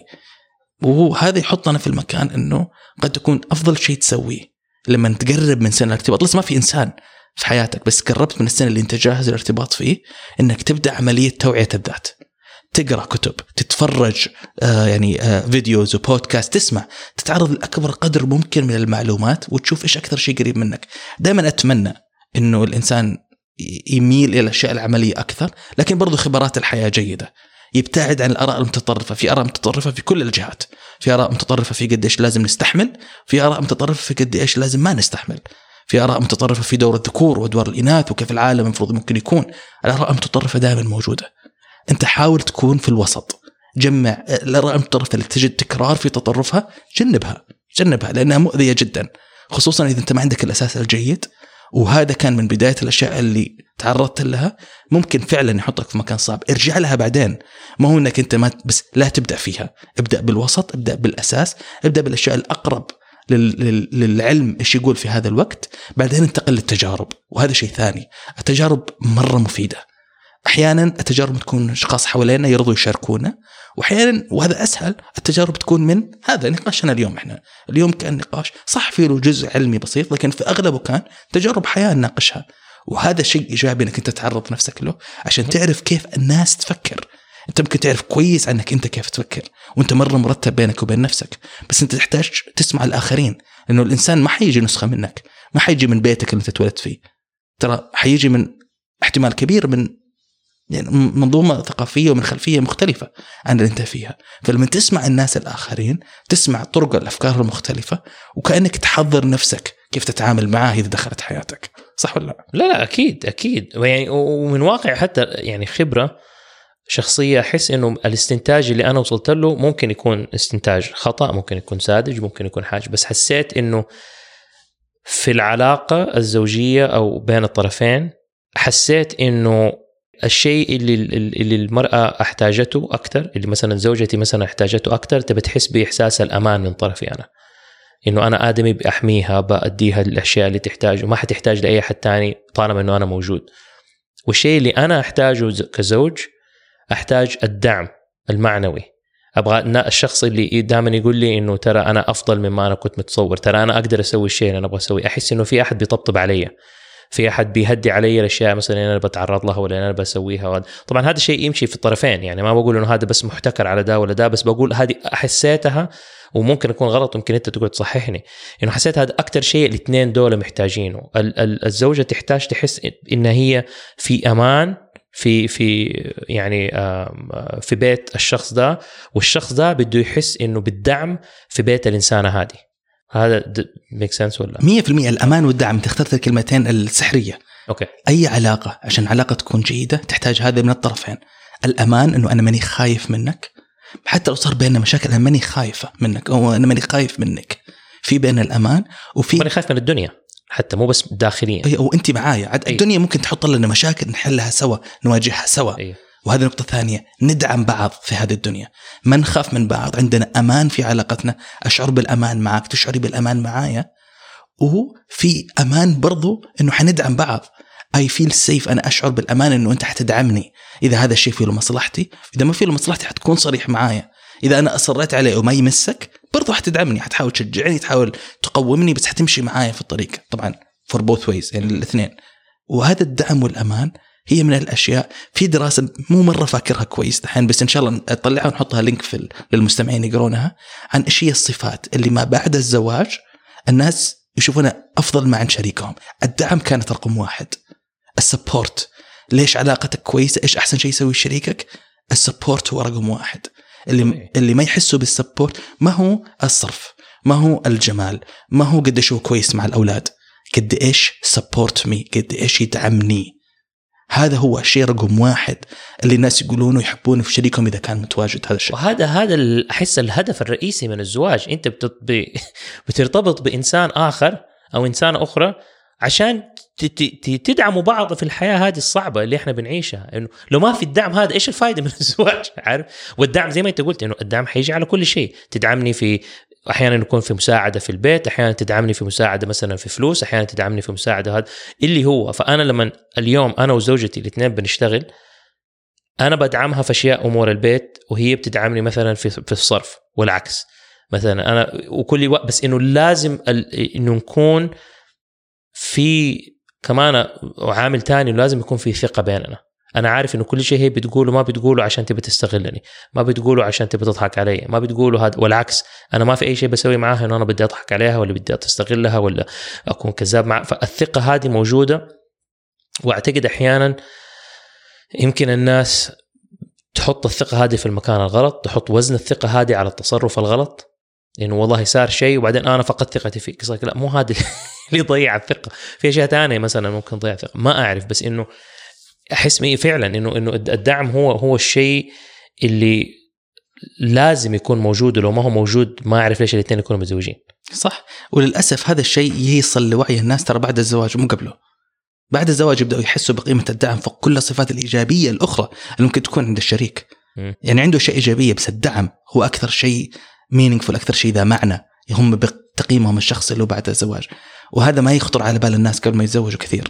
وهذا يحطنا في المكان إنه قد تكون أفضل شيء تسويه لما تقرب من سن الارتباط. لسه ما في إنسان في حياتك بس قربت من السنة اللي انت جاهز الارتباط فيه، إنك تبدأ عملية توعية الذات، تقرأ كتب، تتفرج فيديوز وبودكاست، تسمع، تتعرض لأكبر قدر ممكن من المعلومات وتشوف إيش أكثر شيء قريب منك. دائما أتمنى إنه الإنسان يميل إلى الأشياء العملية أكثر، لكن برضو خبرات الحياة جيدة، يبتعد عن الآراء المتطرفة. في آراء متطرفة في كل الجهات، في آراء متطرفة في قد إيش لازم نستحمل، في آراء متطرفة في قد إيش لازم ما نستحمل، في آراء متطرفة في دور الذكور ودور الإناث وكيف العالم المفروض ممكن يكون. الآراء المتطرفة دائما موجودة، أنت حاول تكون في الوسط، جمع الآراء المتطرفة اللي تجد تكرار في تطرفها، جنبها لأنها مؤذية جدا، خصوصا إذا أنت ما عندك الأساس الجيد. وهذا كان من بداية الأشياء اللي تعرضت لها، ممكن فعلا يحطك في مكان صعب. ارجع لها بعدين، ما هو أنك أنت ما بس لا تبدأ فيها، ابدأ بالوسط، ابدأ بالأساس، ابدأ بالأشياء الأقرب للعلم إيش يقول في هذا الوقت، بعدين انتقل للتجارب. وهذا شيء ثاني، التجارب مرة مفيدة. أحيانا التجارب تكون أشخاص حوالينا يرضوا يشاركونا، وأحيانا وهذا أسهل التجارب تكون من هذا نقاشنا اليوم. إحنا اليوم كان نقاش صح فيه له جزء علمي بسيط، لكن في أغلبه كان تجارب حياة نناقشها. وهذا شيء إيجابي إنك أنت تعرض نفسك له عشان تعرف كيف الناس تفكر. أنت ممكن تعرف كويس عنك أنت كيف تفكر وأنت مرة مرتب بينك وبين نفسك، بس أنت تحتاج تسمع الآخرين، لأنه الإنسان ما حيجي نسخة منك، ما حيجي من بيتك اللي أنت تولدت فيه، ترى حيجي من احتمال كبير من منظومة ثقافية ومن خلفية مختلفة عن اللي أنت فيها. فلما تسمع الناس الآخرين، تسمع طرق الأفكار المختلفة، وكأنك تحضر نفسك كيف تتعامل معاه إذا دخلت حياتك. صح ولا لا؟ لا أكيد يعني ومن واقع حتى يعني خبرة شخصية، أحس إنه الاستنتاج اللي أنا وصلت له ممكن يكون استنتاج خطأ، ممكن يكون ساذج، ممكن يكون حاجة، بس حسيت إنه في العلاقة الزوجية أو بين الطرفين، حسيت إنه الشيء اللي المرأة احتاجته أكتر، اللي مثلا زوجتي مثلا احتاجته أكتر، تبى تحس بإحساس الأمان من طرفي أنا، إنه أنا آدمي بأحميها، بأديها الأشياء اللي تحتاج وما حتحتاج لأي حد تاني طالما إنه أنا موجود. والشيء اللي أنا أحتاجه كزوج احتاج الدعم المعنوي. ابغى الشخص اللي دائما يقول لي انه ترى انا افضل مما انا كنت متصور، ترى انا اقدر اسوي الشيء اللي انا ابغى اسويه، احس انه في احد بيطبطب علي، في احد بيهدي علي الاشياء مثلا انا بتعرض لها ولا انا بسويها. طبعا هذا الشيء يمشي في الطرفين، يعني ما بقول انه هذا بس محتكر على ده ولا ده، بس بقول هذه حسيتها وممكن يكون غلط، ممكن انت تقول تصححني، انه حسيت هذا اكتر شيء الاثنين دول محتاجينه. الزوجه تحتاج تحس ان هي في امان في يعني في بيت الشخص ده، والشخص ده بده يحس انه بالدعم في بيت الانسانه هذه. هذا ميك سنس ولا 100%؟ الأمان والدعم، تخترت الكلمتين السحرية. أوكي. أي علاقة عشان علاقة تكون جيدة تحتاج هذا من الطرفين. الأمان إنه أنا ماني خايف منك، حتى لو صار بيننا مشاكل أنا ماني خايفة منك أو أنا ماني خايف منك. في بين الأمان وفي ماني خايف من الدنيا حتى، مو بس داخليا. أو أنت معايا الدنيا ممكن تحط لنا مشاكل نحلها سوا، نواجهها سوا. وهذه نقطة ثانية، ندعم بعض في هذه الدنيا، ما نخاف من بعض، عندنا أمان في علاقتنا، أشعر بالأمان معك، تشعري بالأمان معايا، وفي أمان برضو إنه حندعم بعض. I feel safe، أنا أشعر بالأمان إنه أنت حتدعمني إذا هذا الشيء فيه له مصلحتي، إذا ما فيه له مصلحتي حتكون صريح معايا، إذا أنا أصريت عليه وما يمسك برضو حتدعمني، حتحاول تشجعني، تحاول تقومني، بس حتمشي معايا في الطريق طبعا for both ways، يعني الاثنين. وهذا الدعم والأمان هي من الأشياء، في دراسة مو مرة فاكرها كويس دحين، بس إن شاء الله أطلعها ونحطها لينك للمستمعين يقرونها، عن إيش هي الصفات اللي ما بعد الزواج الناس يشوفونها أفضل مع شريكهم. الدعم كانت رقم 1، السبورت، ليش علاقتك كويسة، إيش أحسن شيء يسوي شريكك، السبورت هو رقم 1. اللي ما يحسوا بالسبورت، ما هو الصرف، ما هو الجمال، ما هو قد إيش هو كويس مع الأولاد، قد إيش سبورت مي، قد إيش يدعمني. هذا هو الشيء رقم 1 اللي الناس يقولونه يحبونه في شريكهم إذا كان متواجد هذا الشيء. وهذا أحس الهدف الرئيسي من الزواج. أنت بترتبط بإنسان آخر أو إنسان أخرى عشان تدعموا بعض في الحياة هذه الصعبة اللي إحنا بنعيشها. إنه لو ما في الدعم هذا إيش الفائدة من الزواج؟ عارف؟ والدعم زي ما أنت قلت إنه الدعم حيجي على كل شيء. تدعمني في أحيانا يكون في مساعدة في البيت، أحيانا تدعمني في مساعدة مثلا في فلوس، أحيانا تدعمني في مساعدة هذا اللي هو. فأنا لما اليوم أنا وزوجتي الاثنين بنشتغل، أنا بدعمها في أشياء أمور البيت وهي بتدعمني مثلا في الصرف، والعكس مثلا أنا وكل وقت. بس إنه لازم إنه نكون في كمان عامل تاني، لازم يكون في ثقة بيننا. أنا عارف إنه كل شيء هي بتقوله ما بتقوله عشان تبي تستغلني، ما بتقوله عشان تبي تضحك علي، ما بتقوله هذا، والعكس أنا ما في أي شيء بسوي معاها إنه أنا بدي أضحك عليها ولا بدي أستغلها ولا أكون كذاب معها. فالثقة هذه موجودة. وأعتقد أحيانا يمكن الناس تحط الثقة هذه في المكان الغلط، تحط وزن الثقة هذه على التصرف الغلط، لأنه والله صار شيء وبعدين أنا فقدت ثقتي فيك. لا، مو هذا اللي يضيع الثقة. في أشياء تانية مثلا ممكن تضيع الثقة، ما أعرف. بس إنه أحس فعلا إنه الدعم هو الشيء اللي لازم يكون موجود، ولو ما هو موجود ما أعرف ليش الاثنين يكونوا متزوجين. صح. وللأسف هذا الشيء يصل لوعي الناس ترى بعد الزواج مو قبله. بعد الزواج يبدأوا يحسوا بقيمة الدعم فوق كل الصفات الإيجابية الأخرى اللي ممكن تكون عند الشريك. يعني عنده شيء إيجابية، بس الدعم هو أكثر شيء meaningful، أكثر شيء ذا معنى هم بتقييمهم الشخص اللي بعد الزواج. وهذا ما يخطر على بال الناس قبل ما يتزوجوا كثير.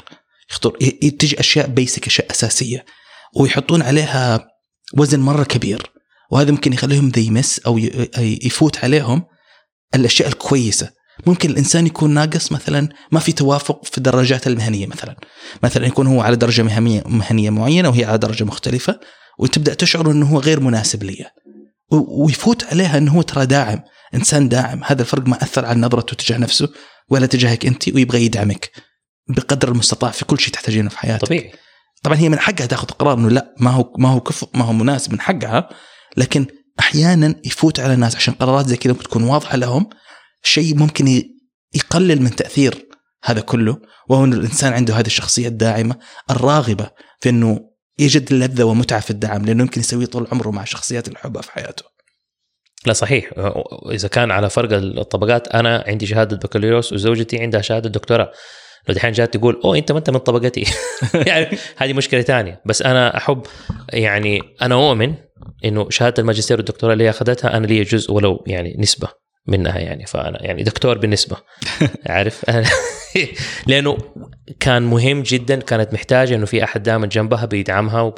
تجي أشياء بيسك، أشياء أساسية، ويحطون عليها وزن مرة كبير، وهذا ممكن يخليهم ذي يمس أو يفوت عليهم الأشياء الكويسة. ممكن الإنسان يكون ناقص مثلا، ما في توافق في الدرجات المهنية مثلا يكون هو على درجة مهنية معينة وهي على درجة مختلفة، وتبدأ تشعر أنه هو غير مناسب لي، ويفوت عليها أنه هو ترى داعم، إنسان داعم. هذا الفرق ما أثر على نظرته تجاه نفسه ولا تجاهك أنت، ويبغى يدعمك بقدر المستطاع في كل شيء تحتاجينه في حياتك. طبيعي. طبعا هي من حقها تأخذ قرار أنه لا، ما هو مناسب، من حقها. لكن أحيانا يفوت على الناس عشان قرارات زي كذا تكون واضحة لهم، شيء ممكن يقلل من تأثير هذا كله، وهو أن الإنسان عنده هذه الشخصية الداعمة الراغبة في أنه يجد لذة ومتعة في الدعم، لأنه يمكن يسويه طول عمره مع شخصيات الحب في حياته. لا صحيح. إذا كان على فرق الطبقات، أنا عندي شهادة بكالوريوس وزوجتي عندها شهادة دكتوراه، لو دحين جات تقول أنت ما أنت من طبقتي يعني هذه مشكلة تانية. بس أنا أحب، يعني أنا أؤمن إنه شهادة الماجستير والدكتوراه اللي أخذتها أنا لي جزء ولو يعني نسبة منها يعني. فأنا يعني دكتور بالنسبة عارف لأنه كان مهم جدا، كانت محتاجة إنه في أحد دائما جنبها بيدعمها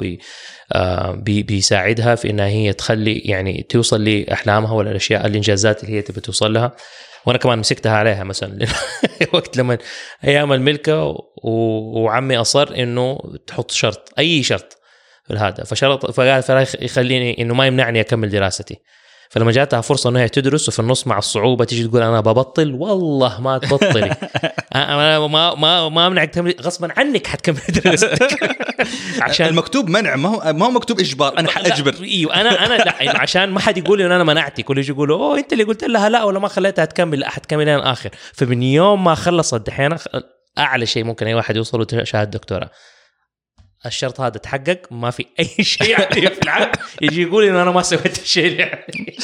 وبيساعدها في إنها هي تخلي يعني توصل لأحلامها ولا الأشياء الإنجازات اللي هي تبي توصل لها. وأنا كمان مسكتها عليها مثلا وقت لما أيام الملكة وعمي أصر إنه تحط شرط، أي شرط في هذا، فشرط فقال يخليني إنه ما يمنعني أكمل دراستي. فلما جاتها فرصة إنها تدرس وفي النص مع الصعوبة تيجي تقول أنا ببطل، والله ما تبطلي أنا ما أمنعك تكمل، غصبا عنك حتكمل دراستك عشان المكتوب منع، ما هو مكتوب إجبار. أنا حأجبر. أيوة أنا لا يعني عشان ما حد يقول إن أنا منعتي، كل يجي يقولوا أوه أنت اللي قلت لها لا ولا ما خليتها تكمل، لا حتكمل لين الآخر. فمن يوم ما خلصت دحين أعلى شيء ممكن أي واحد يوصل له شهادة دكتوراه، الشرط هذا تحقق، ما في أي شيء يعني في العقد يجي يقول إنه أنا ما سويت الشيء يعني.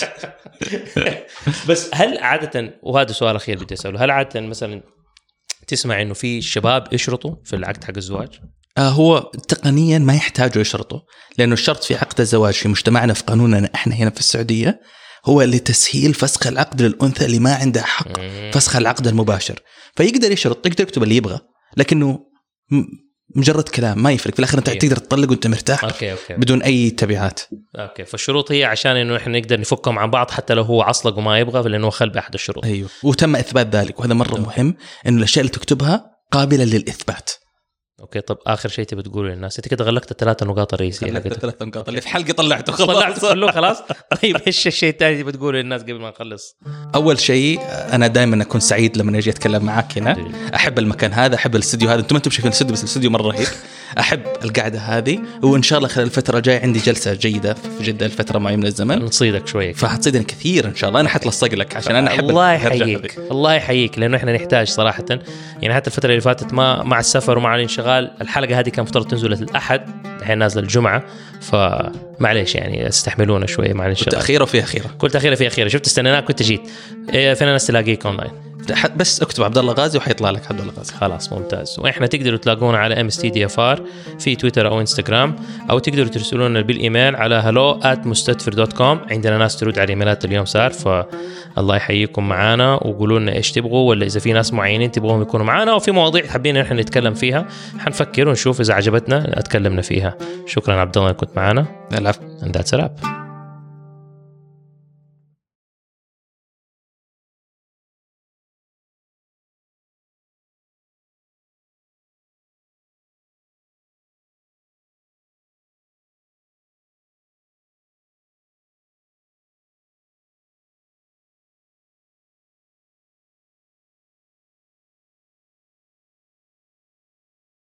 بس هل عادة، وهذا سؤال أخير بدي أسأله، هل عادة مثلا تسمع إنه في شباب يشرطوا في العقد حق الزواج؟ هو تقنيا ما يحتاجوا يشرطوا، لأنه الشرط في عقد الزواج في مجتمعنا في قانوننا إحنا هنا في السعودية هو لتسهيل فسخ العقد للأنثى اللي ما عنده حق فسخ العقد المباشر. فيقدر يشرط، يقدر يكتب اللي يبغى، لكنه مجرد كلام ما يفرق. في الآخر أنت تقدر تطلق وأنت مرتاح أوكي. بدون أي تبعات. أوكي. فالشروط هي عشان إنه إحنا نقدر نفكهم عن بعض حتى لو هو عصلق وما يبغى، لأنه خل بأحد الشروط. أيوه، وتم إثبات ذلك، وهذا مرة مهم إنه الأشياء اللي تكتبها قابلة للإثبات. اوكي. طب اخر شيء تبي تقوله للناس؟ انت كده غلقت الثلاث نقاط الرئيسيه. الثلاث نقاط اللي في حلقه طلعته كله خلاص. طيب ايش الشيء الثاني تبي تقوله للناس قبل ما نخلص؟ اول شيء انا دائما اكون سعيد لما اجي اتكلم معاك هنا. احب المكان هذا، احب الاستوديو هذا. انتم ما انتم شايفين الاستوديو، بس الاستوديو مره رهيب. احب القعده هذه، وان شاء الله خلال الفتره الجايه عندي جلسه جيده في جده الفتره معي من الزمن. نصيدك شويه، فحتصيدني كثير ان شاء الله. انا حتلصق لك عشان انا احب. الله يحييك، الله يحييك، لانه احنا نحتاج صراحه يعني. حتى الفتره اللي فاتت مع السفر ومع الانشغال، الحلقه هذه كان مفترض تنزل الأحد، الحين نازل الجمعة، فمعليش يعني استحملونا شوية مع الانشغال. تأخيرة وفي أخيرة، كل تأخيرة في أخيرة. شفت استنيناك كنت جيت. فين الناس تلاقيك أونلاين؟ بس اكتب عبد الله غازي وحيطلع لك عبد الله غازي. خلاص ممتاز. واحنا تقدروا تلاقونا على MSTDFR في تويتر او انستغرام، او تقدروا ترسلونا بالايميل على hello@mustadfir.com. عندنا ناس ترد على الايميلات اليوم صار، فالله يحييكم معانا، وقولوا لنا ايش تبغوا، ولا اذا في ناس معينين تبغوهم يكونوا معانا، وفي مواضيع حابين ان احنا نتكلم فيها حنفكر ونشوف اذا عجبتنا اتكلمنا فيها. شكرا عبد الله كنت معانا. العفو. And that's a wrap.